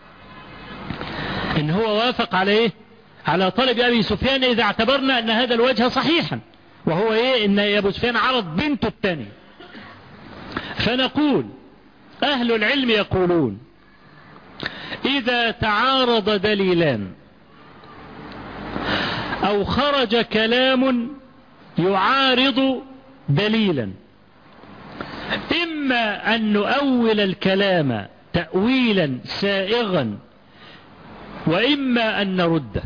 إن هو وافق عليه على طلب أبي سفيان إذا اعتبرنا أن هذا الوجه صحيحا، وهو إيه؟ إن أبو سفيان عرض بنته الثانية. فنقول أهل العلم يقولون إذا تعارض دليلان أو خرج كلام يعارض دليلا، إما أن نؤول الكلام تأويلا سائغا وإما أن نرده.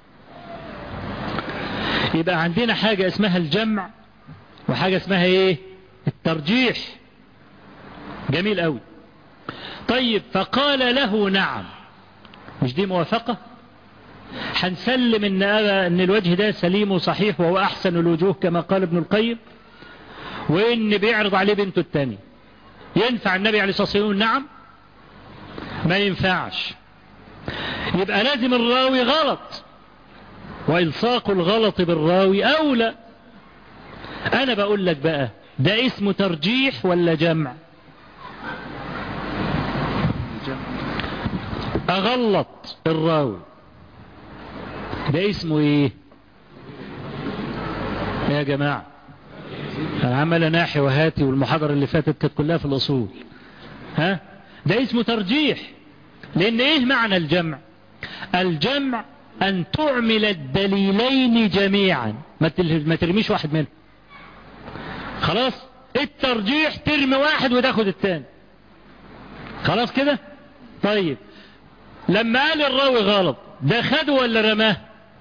يبقى عندنا حاجة اسمها الجمع وحاجة اسمها ايه؟ الترجيح. جميل قوي. طيب فقال له نعم، مش دي موافقة؟ هنسلم ان الوجه ده سليم وصحيح وهو احسن الوجوه كما قال ابن القيم، وان بيعرض عليه بنته الثانية. ينفع النبي عليه الصلاة والسلام نعم؟ ما ينفعش. يبقى لازم الراوي غلط، وإلصاق الغلط بالراوي أولى. أنا بقول لك بقى ده اسمه ترجيح ولا جمع؟ اغلط الراوي ده اسمه ايه يا جماعة؟ انا عمال ناحي وهاتي، والمحاضرة اللي فاتت كانت كلها في الاصول. ها، ده اسمه ترجيح. لان ايه معنى الجمع؟ الجمع ان تعمل الدليلين جميعا، ما ترميش واحد منهم. خلاص، الترجيح ترمي واحد وتاخد التاني. خلاص كده. طيب لما قال الراوي غلط، ده خده ولا رماه؟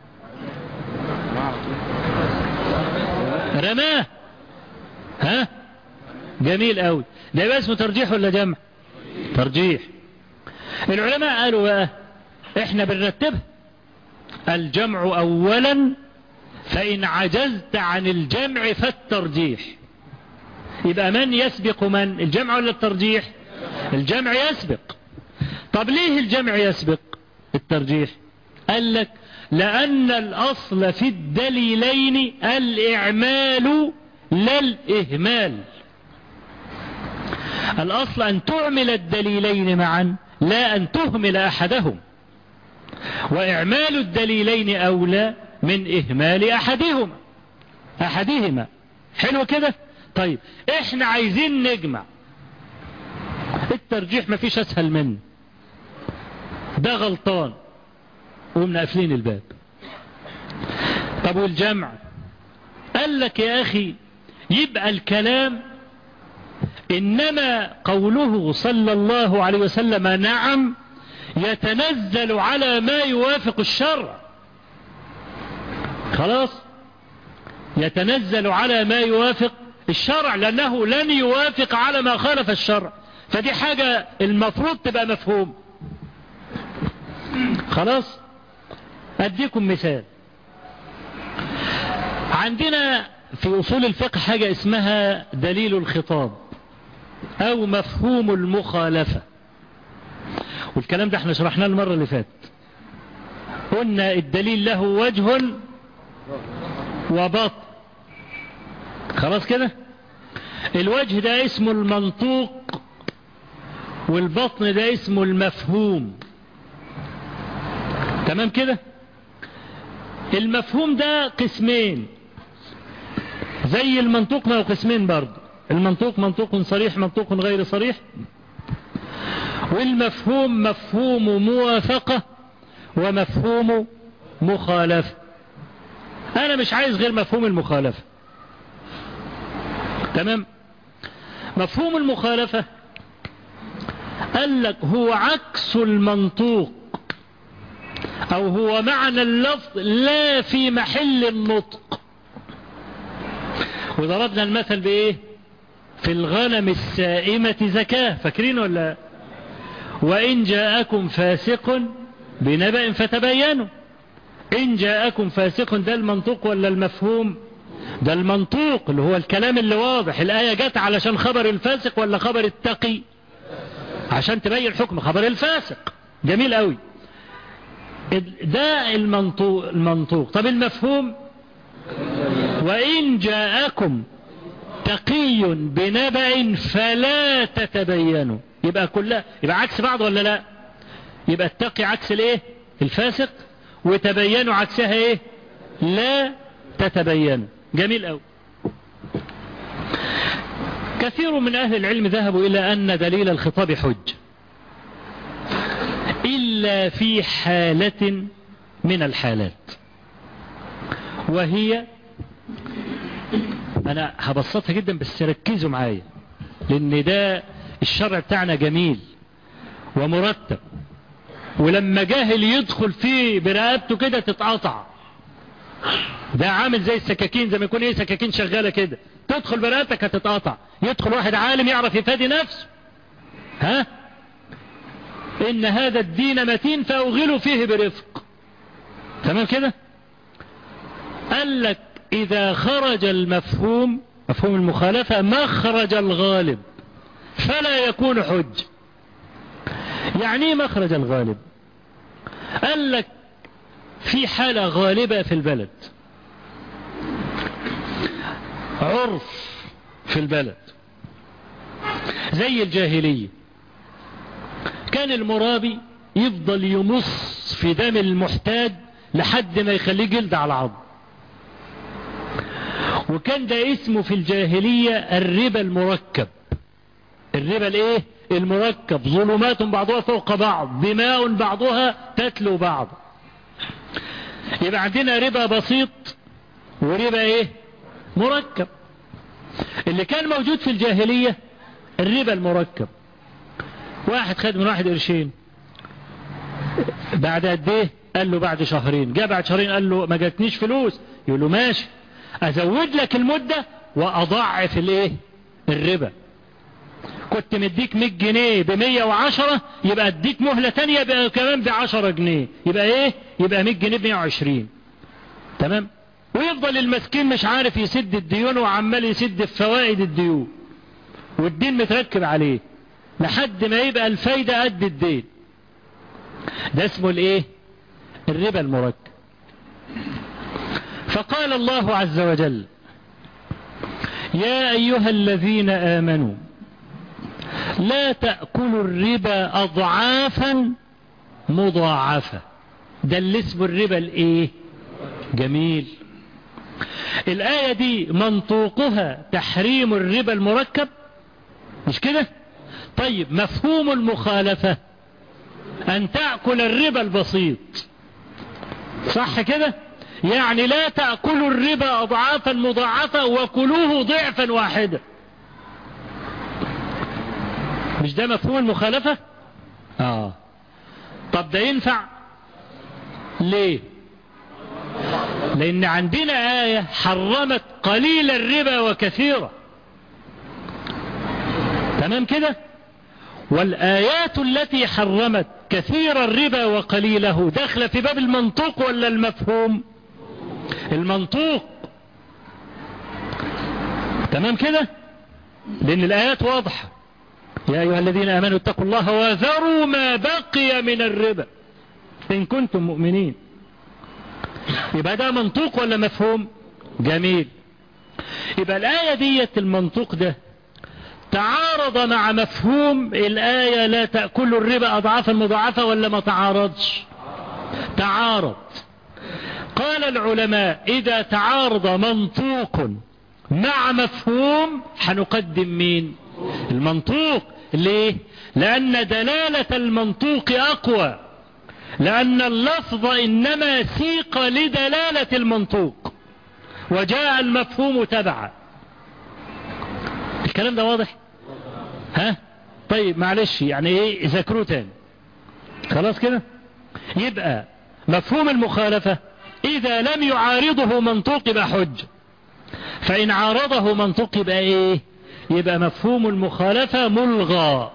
رماه. ها، جميل قوي. ده يبقى اسمه ترجيح ولا جمع؟ ترجيح. العلماء قالوا بقى احنا بنرتبها: الجمع اولا، فان عجزت عن الجمع فالترجيح. يبقى من يسبق من، الجمع ولا الترجيح؟ الجمع يسبق. طب ليه الجمع يسبق الترجيح؟ قال لك لأن الأصل في الدليلين الإعمال لا الإهمال. الأصل أن تعمل الدليلين معا لا أن تهمل أحدهم، وإعمال الدليلين أولى من إهمال أحدهما. حلو كده. طيب احنا عايزين نجمع. الترجيح مفيش أسهل منه، ده غلطان ومن قافلين الباب. طب والجمع؟ قال لك يا أخي يبقى الكلام إنما قوله صلى الله عليه وسلم نعم يتنزل على ما يوافق الشرع. خلاص، يتنزل على ما يوافق الشرع، لأنه لن يوافق على ما خالف الشرع، فدي حاجة المفروض تبقى مفهوم. خلاص، أديكم مثال. عندنا في أصول الفقه حاجة اسمها دليل الخطاب أو مفهوم المخالفة، والكلام ده احنا شرحناه المرة اللي فاتت. قلنا الدليل له وجه وبطن. خلاص كده. الوجه ده اسمه المنطوق، والبطن ده اسمه المفهوم. تمام كده. المفهوم ده قسمين، زي المنطوق ما هو قسمين برضه. المنطوق منطوق صريح، منطوق غير صريح. والمفهوم مفهوم موافقة ومفهوم مخالفة. أنا مش عايز غير مفهوم المخالفة. تمام. مفهوم المخالفة قال لك هو عكس المنطوق، أو هو معنى اللفظ لا في محل النطق. وضربنا المثل بإيه؟ في الغنم السائمة زكاة، فاكرين ولا؟ وإن جاءكم فاسق بنبأ فتبينوا. إن جاءكم فاسق، ده المنطوق ولا المفهوم؟ ده المنطوق اللي هو الكلام اللي واضح. الآية جت علشان خبر الفاسق ولا خبر التقي؟ عشان تبين حكم خبر الفاسق. جميل قوي. ده المنطوق. طب المفهوم؟ وإن جاءكم تقي بنبأ فلا تتبينوا. يبقى كلها يبقى عكس بعض ولا لا؟ يبقى التقي عكس الايه؟ الفاسق، وتبينوا عكسها ايه؟ لا تتبينوا. جميل قوي. كثير من أهل العلم ذهبوا إلى أن دليل الخطاب حج إلا في حالة من الحالات، وهي، أنا هبسطها جدا بس ركزوا معايا، لأن ده الشرع بتاعنا جميل ومرتب، ولما جاهل يدخل فيه برقبته كده تتقطع. ده عامل زي السكاكين، زي ما يكون ايه، سكاكين شغالة كده، تدخل برقبتك هتتقطع. يدخل واحد عالم يعرف يفادي نفسه. ها، إن هذا الدين متين فأوغلوا فيه برفق. تمام كده. قال لك إذا خرج المفهوم، مفهوم المخالفة، مخرج الغالب فلا يكون حج. يعني ايه مخرج الغالب؟ قال لك في حالة غالبة في البلد، عرف في البلد زي الجاهلية. كان المرابي يفضل يمص في دم المحتاج لحد ما يخليه جلد على عظم، وكان ده اسمه في الجاهلية الربا المركب. الربا الايه؟ المركب، ظلمات بعضها فوق بعض، دماء بعضها تتلو بعض. يبقى عندنا ربا بسيط وربا ايه؟ مركب. اللي كان موجود في الجاهلية الربا المركب. واحد خد من واحد قرشين، بعد قد ايه؟ قال له بعد شهرين. جاء بعد شهرين قال له ما جاتنيش فلوس، يقول له ماشي ازود لك المدة واضاعف الايه؟ الربا. كنت مديك 100 جنيه ب 110، يبقى اديك مهلة تانية يبقى كمان ب 10 جنيه، يبقى ايه؟ يبقى 100 جنيه ب 120. تمام؟ ويفضل المسكين مش عارف يسد الديون وعمال يسد في فوائد الديون، والدين متركب عليه لحد ما يبقى الفايدة قد الدين. ده اسمه الايه؟ الربا المركب. فقال الله عز وجل: يا ايها الذين امنوا لا تأكلوا الربا اضعافا مضاعفة. ده اللي اسمه الربا الايه؟ جميل. الآية دي منطوقها تحريم الربا المركب، مش كده؟ طيب مفهوم المخالفة أن تأكل الربا البسيط، صح كده؟ يعني لا تأكلوا الربا أضعافا مضاعفة وكلوه ضعفا واحدا. مش ده مفهوم المخالفة؟ طب ده ينفع؟ ليه؟ لأن عندنا آية حرمت قليل الربا وكثيرة. تمام كده؟ والآيات التي حرمت كثير الربا وقليله داخله في باب المنطوق ولا المفهوم؟ المنطوق. تمام كده؟ لأن الآيات واضحة: يا أيها الذين آمنوا اتقوا الله وذروا ما بقي من الربا إن كنتم مؤمنين. يبقى ده منطوق ولا مفهوم؟ جميل. يبقى الآية ديت المنطوق ده تعارض مع مفهوم الآية لا تأكلوا الربا أضعافا مضاعفة ولا ما تعارضش؟ تعارض. قال العلماء إذا تعارض منطوق مع مفهوم هنقدم مين؟ المنطوق. ليه؟ لأن دلالة المنطوق أقوى، لأن اللفظ إنما سيق لدلالة المنطوق وجاء المفهوم تبعا. الكلام ده واضح؟ ها؟ طيب معلش يعني ايه؟ ذاكروه تاني خلاص كده. يبقى مفهوم المخالفة إذا لم يعارضه منطوق يبقى حجة، فإن عارضه منطوق يبقى ايه؟ يبقى مفهوم المخالفة ملغى.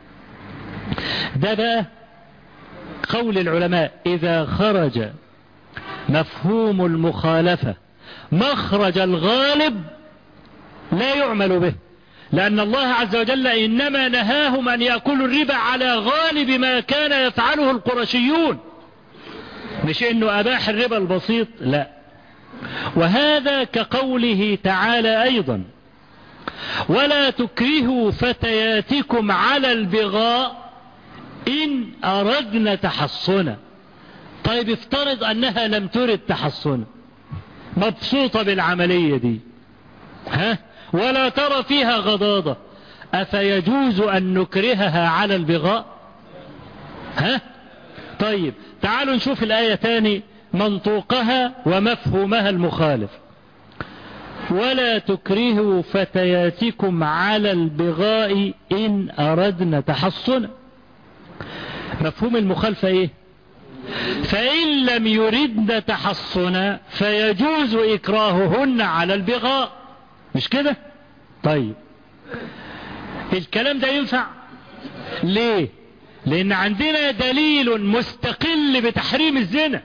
ده بقى قول العلماء: إذا خرج مفهوم المخالفة مخرج الغالب لا يعمل به، لأن الله عز وجل إنما نهاهم أن يأكلوا الربا على غالب ما كان يفعله القرشيون، مش إنه أباح الربا البسيط، لا. وهذا كقوله تعالى أيضا: ولا تكرهوا فتياتكم على البغاء إن أردنا تحصنا. طيب افترض أنها لم ترد تحصنا، مبسوطة بالعملية دي، ها؟ ولا ترى فيها غضاضة، أفيجوز أن نكرهها على البغاء؟ ها؟ طيب تعالوا نشوف الآية تاني منطوقها ومفهومها المخالف: ولا تكرهوا فتياتكم على البغاء إن أردنا تحصنا. مفهوم المخالفة ايه؟ فإن لم يردن تحصنا فيجوز إكراههن على البغاء، مش كده؟ طيب الكلام ده ينفع؟ ليه؟ لأن عندنا دليل مستقل بتحريم الزنا.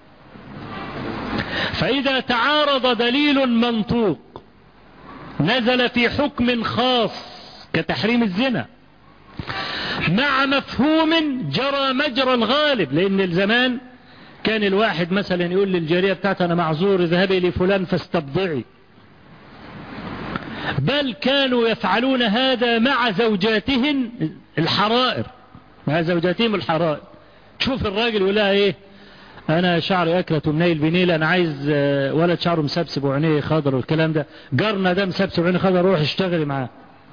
فإذا تعارض دليل منطوق نزل في حكم خاص كتحريم الزنا مع مفهوم جرى مجرى الغالب، لأن الزمان كان الواحد مثلا يقول للجارية بتاعته: أنا معذور، اذهبي لفلان فاستبضعي. بل كانوا يفعلون هذا مع زوجاتهم الحرائر، مع زوجاتهم الحرائر. شوف الراجل يقول لها ايه، انا شعري اكلت منيل بنيل، انا عايز ولد شعره مسبسب وعينيه خضر والكلام ده، جارنا ده مسبسب وعينيه خضر، روح اشتغلي معاه.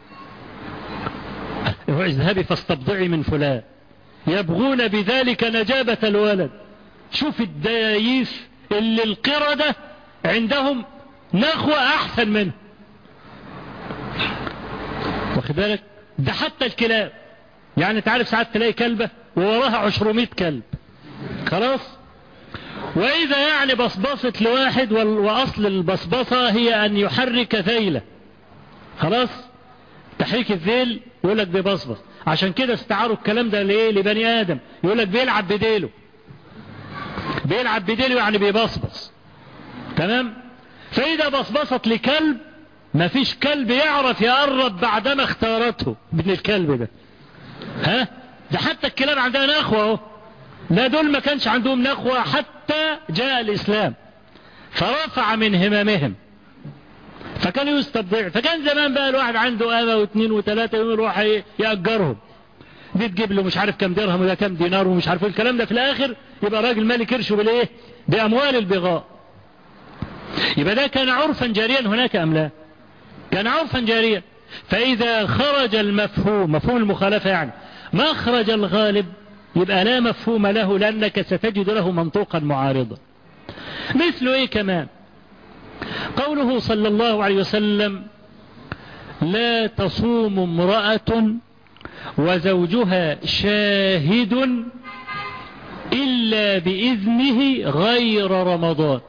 اذهبي فاستبضعي من فلان، يبغون بذلك نجابة الولد. شوف الدياييس اللي القردة عندهم نخوة احسن منه، واخد بالك؟ ده حتى الكلاب، يعني تعرف ساعات تلاقي كلبة ووراها 200 كلب، خلاص. واذا يعني بصبصت لواحد، واصل البصبصة هي ان يحرك ذيله، خلاص، تحريك الذيل يقول لك بيبصبص. عشان كده استعاروا الكلام ده ليه؟ لبني ادم، يقول لك بيلعب بديله، بيلعب بديله يعني بيبصبص، تمام. فاذا بصبصت لكلب، ما فيش كلب يعرف يقرب بعدما اختارته ابن الكلب ده. ها، ده حتى الكلاب عندها نخوة اهو، لا دول ما كانش عندهم نخوة حتى جاء الاسلام فرفع من هممهم، فكانوا يستبضع. فكان زمان بقى الواحد عنده أمة واثنين وثلاثة يروح يأجرهم، دي تجيب له مش عارف كم درهم ولا كم دينار ومش عارف الكلام ده، في الاخر يبقى راجل مالي كرشه بالايه؟ باموال البغاء. يبقى ده كان عرفا جاريا هناك ام لا؟ كان عرفا جاريا. فاذا خرج المفهوم، مفهوم المخالفة يعني مخرج الغالب، يبقى لا مفهوم له، لانك ستجد له منطوقا معارضا. مثل ايه كمان؟ قوله صلى الله عليه وسلم: لا تصوم امرأة وزوجها شاهد إلا بإذنه غير رمضان.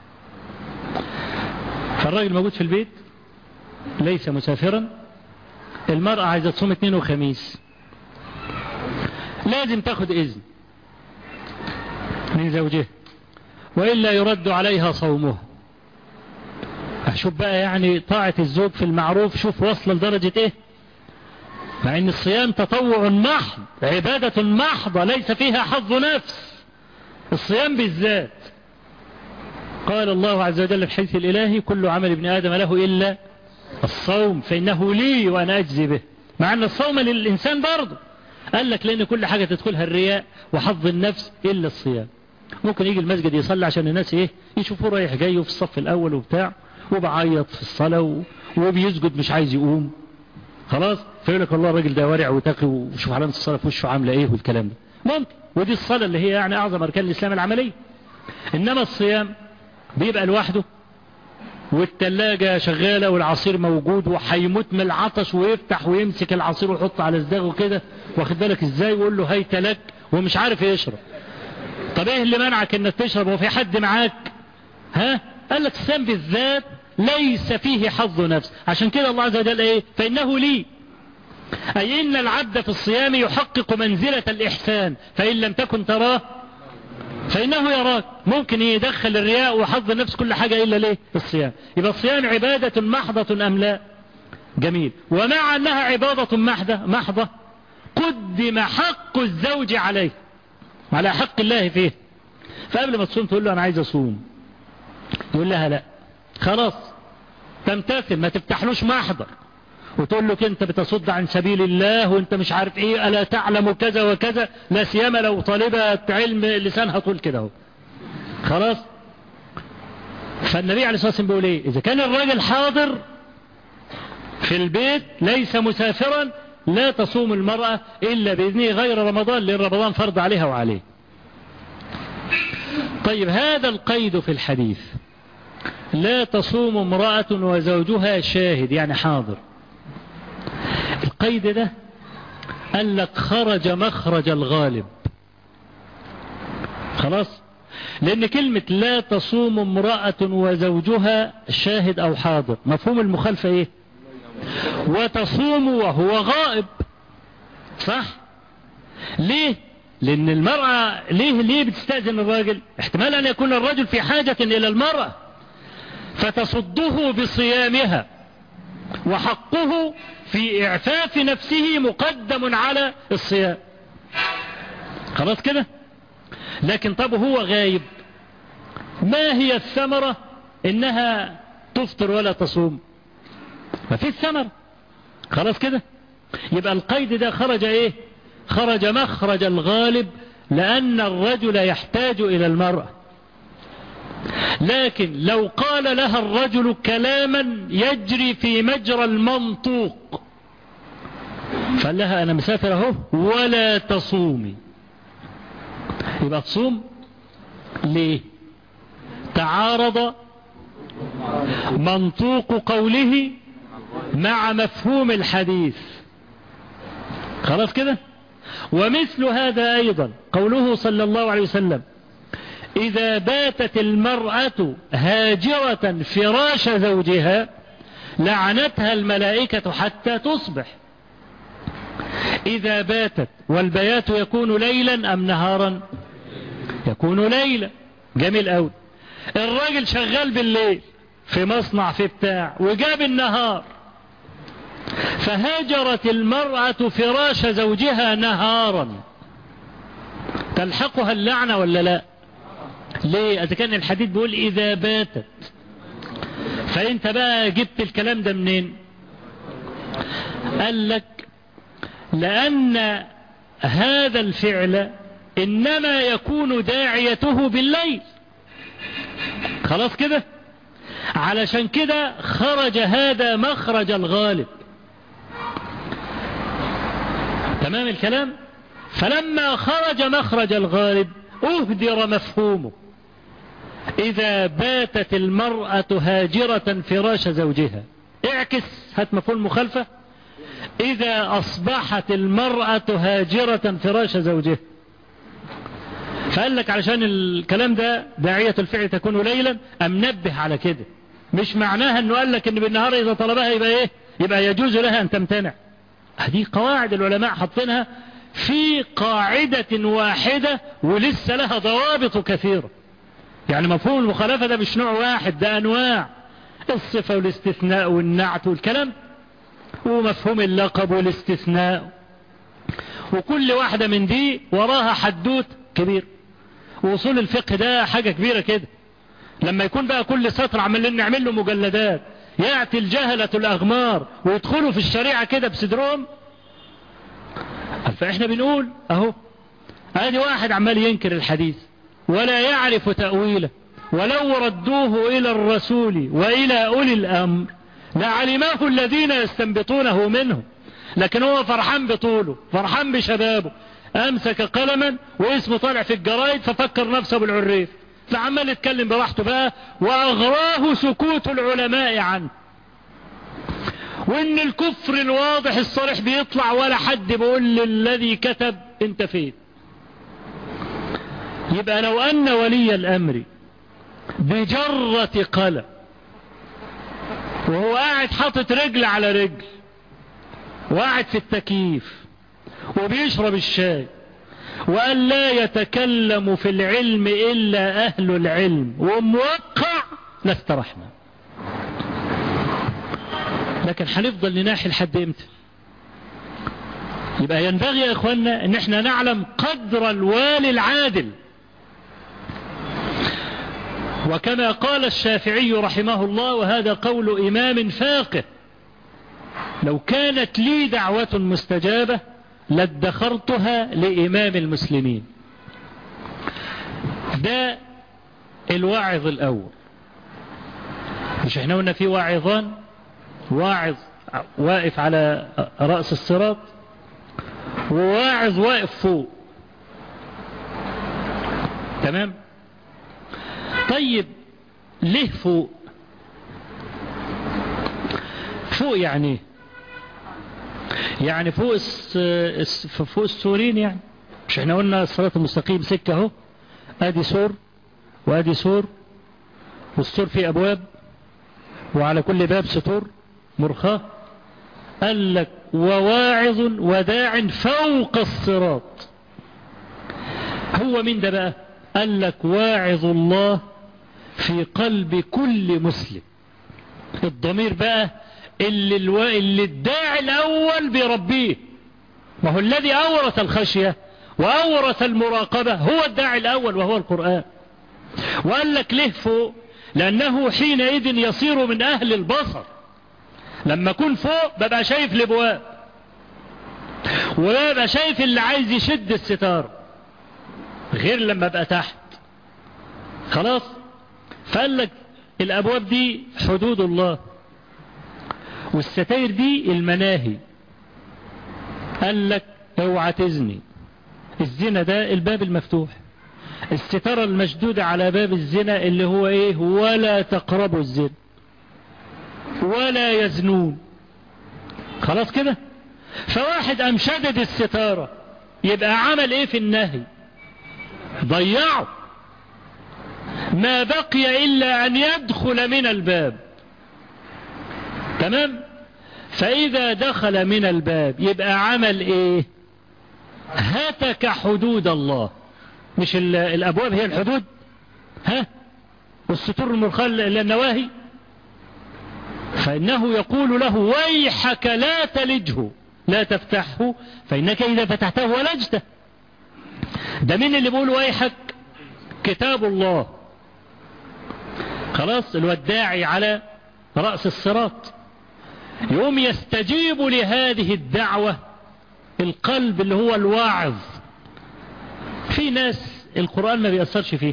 فالراجل موجود في البيت ليس مسافرا، المرأة عايزة تصوم اثنين وخميس، لازم تاخد إذن من زوجها، وإلا يرد عليها صومها. شوف بقى يعني طاعة الزوج في المعروف، شوف وصل لدرجة ايه، مع ان الصيام تطوع محض، عبادة محضة ليس فيها حظ نفس. الصيام بالذات قال الله عز وجل في الحديث الالهي: كل عمل ابن ادم له الا الصوم فانه لي وانا اجزي به. مع ان الصوم للانسان برضه، قال لك لان كل حاجة تدخلها الرياء وحظ النفس الا الصيام. ممكن يجي المسجد يصلي عشان الناس ايه، يشوفوه رايح جاي في الصف الاول وبتاع، وبعيط في الصلاة وبيسجد مش عايز يقوم، خلاص، فيقول لك الله الراجل ده ورع وتقي، وشوف علامة الصلاة في وشه عاملة ايه والكلام ده. ممكن، ودي الصلاة اللي هي يعني اعظم اركان الاسلام العملية. انما الصيام بيبقى لوحده، والتلاجة شغالة والعصير موجود، وحيموت من العطش ويفتح ويمسك العصير ويحط على صداغه كده، واخد بالك ازاي، ويقول له هيت لك، ومش عارف يشرب. طب ايه اللي منعك انك تشرب وفي حد معاك؟ ها؟ قال لك الصيام بالذات ليس فيه حظ نفس. عشان كده الله عز وجل ايه؟ فإنه لي، أي إن العبد في الصيام يحقق منزلة الإحسان، فإن لم تكن تراه فإنه يراك. ممكن يدخل الرياء وحظ النفس كل حاجة إلا ليه؟ الصيام. يبقى الصيام عبادة محضة أم لا؟ جميل. ومع أنها عبادة محضة قدم حق الزوج عليه على حق الله فيه. فقبل ما تصوم تقول له أنا عايز أصوم، يقول لها لا، خلاص تمتثل، ما تفتحلوش محضر وتقول له انت بتصد عن سبيل الله وانت مش عارف ايه، الا تعلم كذا وكذا، لا سيما لو طالبة علم لسانها طول كده اهو، خلاص. فالنبي عليه الصلاة والسلام بيقول ايه؟ اذا كان الراجل حاضر في البيت ليس مسافرا، لا تصوم المرأة الا باذنه غير رمضان، لان رمضان فرض عليها وعليه. طيب هذا القيد في الحديث، لا تصوم امرأة وزوجها شاهد يعني حاضر، القيد ده قال لك خرج مخرج الغالب، خلاص. لأن كلمة لا تصوم امرأة وزوجها شاهد أو حاضر، مفهوم المخالفة إيه؟ وتصوم وهو غائب، صح؟ ليه؟ لأن المرأة ليه بتستأذن الراجل؟ احتمال أن يكون الرجل في حاجة إلى المرأة فتصده بصيامها، وحقه في إعفاف نفسه مقدم على الصيام، خلاص كده. لكن طب هو غايب، ما هي الثمرة إنها تفطر ولا تصوم؟ ما فيش ثمر. خلاص كده. يبقى القيد ده خرج ايه؟ خرج مخرج الغالب، لأن الرجل يحتاج إلى المرأة. لكن لو قال لها الرجل كلاما يجري في مجرى المنطوق، فقال لها أنا مسافر اهو ولا تصومي، يبقى تصوم ليه؟ تعارض منطوق قوله مع مفهوم الحديث. خلاص كده. ومثل هذا أيضا قوله صلى الله عليه وسلم: إذا باتت المرأة هاجرة فراش زوجها لعنتها الملائكة حتى تصبح. إذا باتت، والبيات يكون ليلا أم نهارا؟ يكون ليلا. جميل أوي. الراجل شغال بالليل في مصنع في بتاع، وجاب النهار، فهاجرت المرأة فراش زوجها نهارا، تلحقها اللعنة ولا لا؟ ليه؟ إذا كان الحديث بيقول إذا باتت. فأنت بقى جبت الكلام ده منين؟ قال لك لأن هذا الفعل إنما يكون داعيته بالليل. خلاص كده. علشان كده خرج هذا مخرج الغالب. تمام الكلام. فلما خرج مخرج الغالب أهدر مفهومه: إذا باتت المرأة هاجرة فراش زوجها. اعكس، هات مفهوم مخالفة: إذا أصبحت المرأة هاجرة فراش زوجها. فقال لك علشان الكلام ده داعية الفعل تكون ليلا، أم نبه على كده. مش معناها أنه قال لك أن بالنهار إذا طلبها يبقى إيه؟ يبقى يجوز لها أن تمتنع. هذه قواعد العلماء حطينها في قاعدة واحدة، ولسه لها ضوابط كثيرة. يعني مفهوم المخالفة ده مش نوع واحد، ده أنواع: الصفة والاستثناء والنعت والكلام، ومفهوم اللقب والاستثناء، وكل واحدة من دي وراها حدوت كبير. ووصول الفقه ده حاجة كبيرة كده. لما يكون بقى كل سطر عمالين نعمل له مجلدات، يأتي الجهلة الأغمار ويدخلوا في الشريعة كده بصدرهم. فإحنا بنقول أهو، هذه واحد عمال ينكر الحديث ولا يعرف تأويله، ولو ردوه إلى الرسول وإلى أولي الأمر لعلماه الذين يستنبطونه منه. لكن هو فرحان بطوله، فرحان بشبابه، أمسك قلما واسمه طالع في الجرايد ففكر نفسه بالعريف، فعمال يتكلم براحته بقى، وأغراه سكوت العلماء عنه، وإن الكفر الواضح الصريح بيطلع ولا حد بيقول للذي كتب انت فين. يبقى لو أن ولي الأمر بجرة قلم وهو قاعد حاطط رجل على رجل وقاعد في التكييف وبيشرب الشاي وقال لا يتكلم في العلم إلا أهل العلم وموقع، لاسترحنا. لكن هنفضل نناحي لحد امتى؟ يبقى ينبغي يا اخوانا ان احنا نعلم قدر الوالي العادل. وكما قال الشافعي رحمه الله، وهذا قول إمام فاقه: لو كانت لي دعوة مستجابة لادخرتها لإمام المسلمين. ده الواعظ الأول. مش احنا قلنا في واعظان؟ واعظ واقف على رأس الصراط، وواعظ واقف فوق. تمام؟ طيب ليه فوق؟ فوق يعني ايه؟ يعني فوق فوق السورين يعني. مش احنا قلنا الصراط المستقيم سكة اهو، ادي سور وادي سور، والسور فيه ابواب وعلى كل باب سطور مرخاة. قال لك وواعظ وداع فوق الصراط. هو مين ده بقى؟ قال لك واعظ الله في قلب كل مسلم. الضمير بقى اللي الداعي الأول بيربيه. ما هو الذي أورث الخشية وأورث المراقبة هو الداعي الأول وهو القرآن. وقال لك ليه فوق؟ لأنه حينئذ يصير من أهل البصر. لما اكون فوق ببقى شايف الابواب، وببقى شايف اللي عايز يشد الستار، غير لما ابقى تحت. خلاص. فقال لك الابواب دي حدود الله، والستاير دي المناهي. قال لك اوعى تزني، الزنا ده الباب المفتوح. الستارة المشدودة على باب الزنا اللي هو ايه؟ ولا تقربوا الزنا ولا يزنون. خلاص كده. فواحد قام شدد الستارة، يبقى عمل ايه في النهي؟ ضيعه. ما بقي الا ان يدخل من الباب. تمام. فاذا دخل من الباب يبقى عمل ايه؟ هتك حدود الله. مش الابواب هي الحدود؟ ها؟ والستور المرخل النواهي. فانه يقول له ويحك لا تلجه، لا تفتحه، فانك اذا فتحته ولجته. ده مين اللي بيقول ويحك؟ كتاب الله. خلاص. الوداعي على رأس الصراط يوم يستجيب لهذه الدعوة القلب اللي هو الواعظ. في ناس القرآن ما بيأثرش فيه،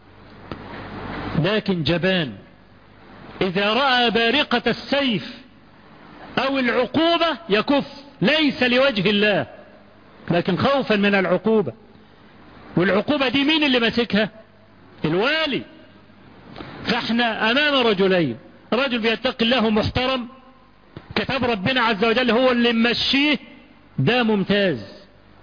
لكن جبان إذا رأى بارقة السيف أو العقوبة يكف، ليس لوجه الله لكن خوفا من العقوبة. والعقوبة دي مين اللي ماسكها؟ الوالي. فاحنا أمام رجلين، رجل بيتقي الله محترم، كتاب ربنا عز وجل هو اللي ممشيه، ده ممتاز.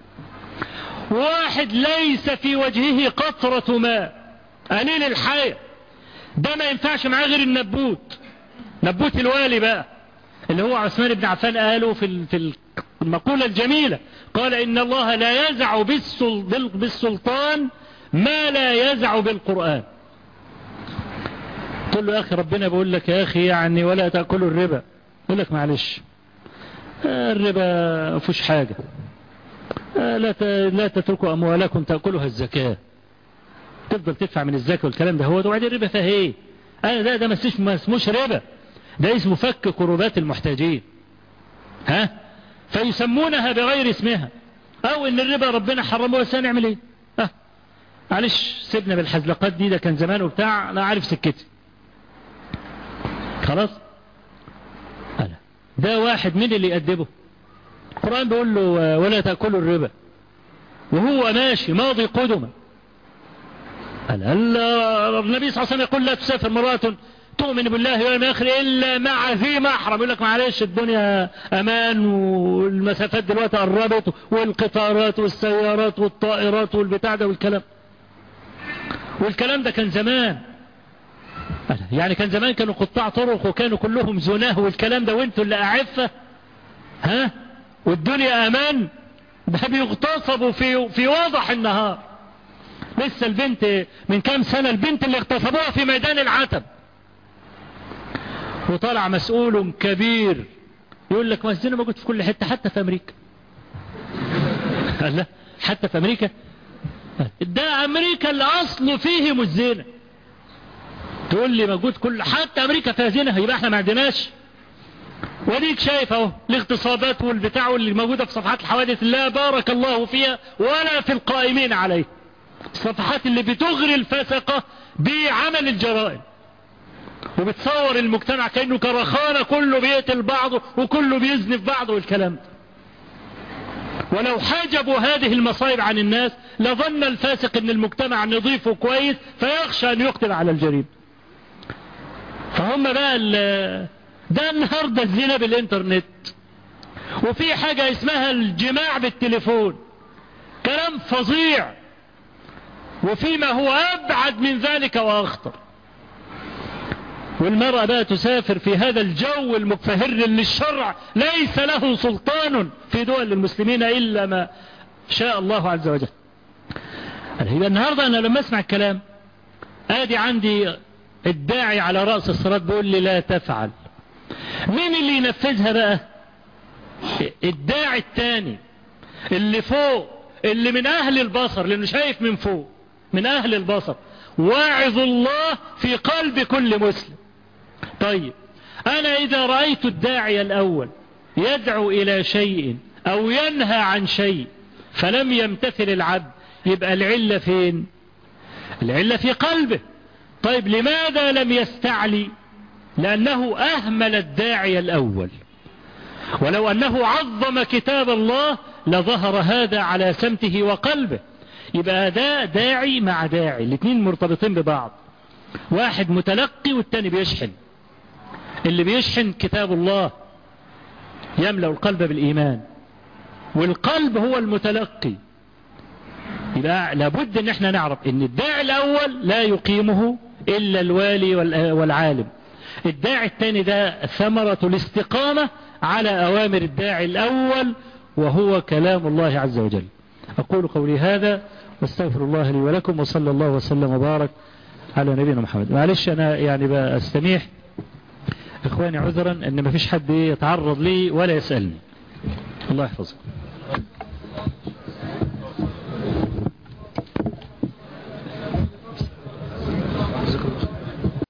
واحد ليس في وجهه قطرة ماء، قليل الحياة، ده ما ينفعش معاه غير النبوت، نبوت الوالي بقى، اللي هو عثمان بن عفان قاله في المقولة الجميلة، قال إن الله لا يزع بالسلطان ما لا يزع بالقرآن. قل له يا أخي ربنا بيقول لك يا أخي يعني ولا تأكلوا الربا، يقول لك معلش الربا ما فيهوش حاجة، لا تتركوا أموالكم تأكلها الزكاة، تفضل تدفع من الزكاة والكلام ده. هو ده وبعدين الربا فيها ايه؟ ده ما اسموش ربا، ده اسمه فك كروبات المحتاجين. ها؟ فيسمونها بغير اسمها، او ان الربا ربنا حرمه، بس هنعمل ايه؟ معلش سيبنا بالحزلقات دي، ده كان زمان وبتاع، انا عارف سكتي. خلاص. ده واحد من اللي يأدبه. القرآن بيقول له ولا تأكلوا الربا، وهو ماشي ماضي قدما. النبي صلى الله عليه وسلم يقول لا تسافر امرأة تؤمن بالله واليوم الآخر إلا مع ذي محرم. يقول لك معلش الدنيا أمان، والمسافات دلوقتي قربت، والقطارات والسيارات والطائرات والبتاع ده والكلام ده كان زمان. يعني كان زمان كانوا قطاع طرق وكانوا كلهم زناه والكلام ده، وانتوا اللي أعفة. ها؟ والدنيا أمان، ده بيغتصبوا في وضح النهار. لسه البنت من كام سنة، البنت اللي اغتصبوها في ميدان العتب، وطلع مسؤول كبير يقول لك ما الزنا موجود في كل حتة حتى في أمريكا. لا حتى في أمريكا؟ ده أمريكا اللي أصله فيهم الزنا، تقول لي موجود كل حتى أمريكا فيها زنا، يبقى احنا ما عندناش. وديك شايف اهو الاغتصابات والبتاع اللي موجودة في صفحات الحوادث لا بارك الله فيها ولا في القائمين عليه، الصفحات اللي بتغري الفسقة بعمل الجرائم وبتصور المجتمع كأنه كرخانة، كله بيقتل بعضه وكله بيزني في بعضه والكلام. ولو حجبوا هذه المصايب عن الناس لظن الفاسق ان المجتمع نظيف وكويس فيخشى ان يقتل على الجريم. فهم بقى ده النهارده الزنا بالانترنت، وفي حاجة اسمها الجماع بالتليفون، كلام فظيع، وفيما هو أبعد من ذلك وأخطر. والمرأة بقى تسافر في هذا الجو المكفهر اللي الشرع ليس له سلطان في دول المسلمين إلا ما شاء الله عز وجل. يبقى النهاردة أنا لما أسمع الكلام آدي عندي الداعي على رأس الصراط بيقول لي لا تفعل، مين اللي ينفذها بقى؟ الداعي الثاني اللي فوق، اللي من أهل البصر، لأنه شايف من فوق، من أهل البصر، واعظ الله في قلب كل مسلم. طيب أنا إذا رأيت الداعي الأول يدعو إلى شيء أو ينهى عن شيء فلم يمتثل العبد، يبقى العلة فين؟ العلة في قلبه. طيب لماذا لم يستعلي؟ لأنه أهمل الداعي الأول، ولو أنه عظم كتاب الله لظهر هذا على سمته وقلبه. يبقى ده داعي مع داعي، الاثنين مرتبطين ببعض، واحد متلقي والتاني بيشحن. اللي بيشحن كتاب الله يملأ القلب بالإيمان، والقلب هو المتلقي. يبقى لابد ان احنا نعرف ان الداعي الأول لا يقيمه إلا الوالي والعالم. الداعي الثاني ده ثمرة الاستقامة على أوامر الداعي الأول، وهو كلام الله عز وجل. أقول قولي هذا واستغفر الله لي ولكم، وصلى الله وسلم وبارك على نبينا محمد. معلش أنا يعني بستميح إخواني عذرا أن ما فيش حد يتعرض لي ولا يسألني. الله يحفظكم.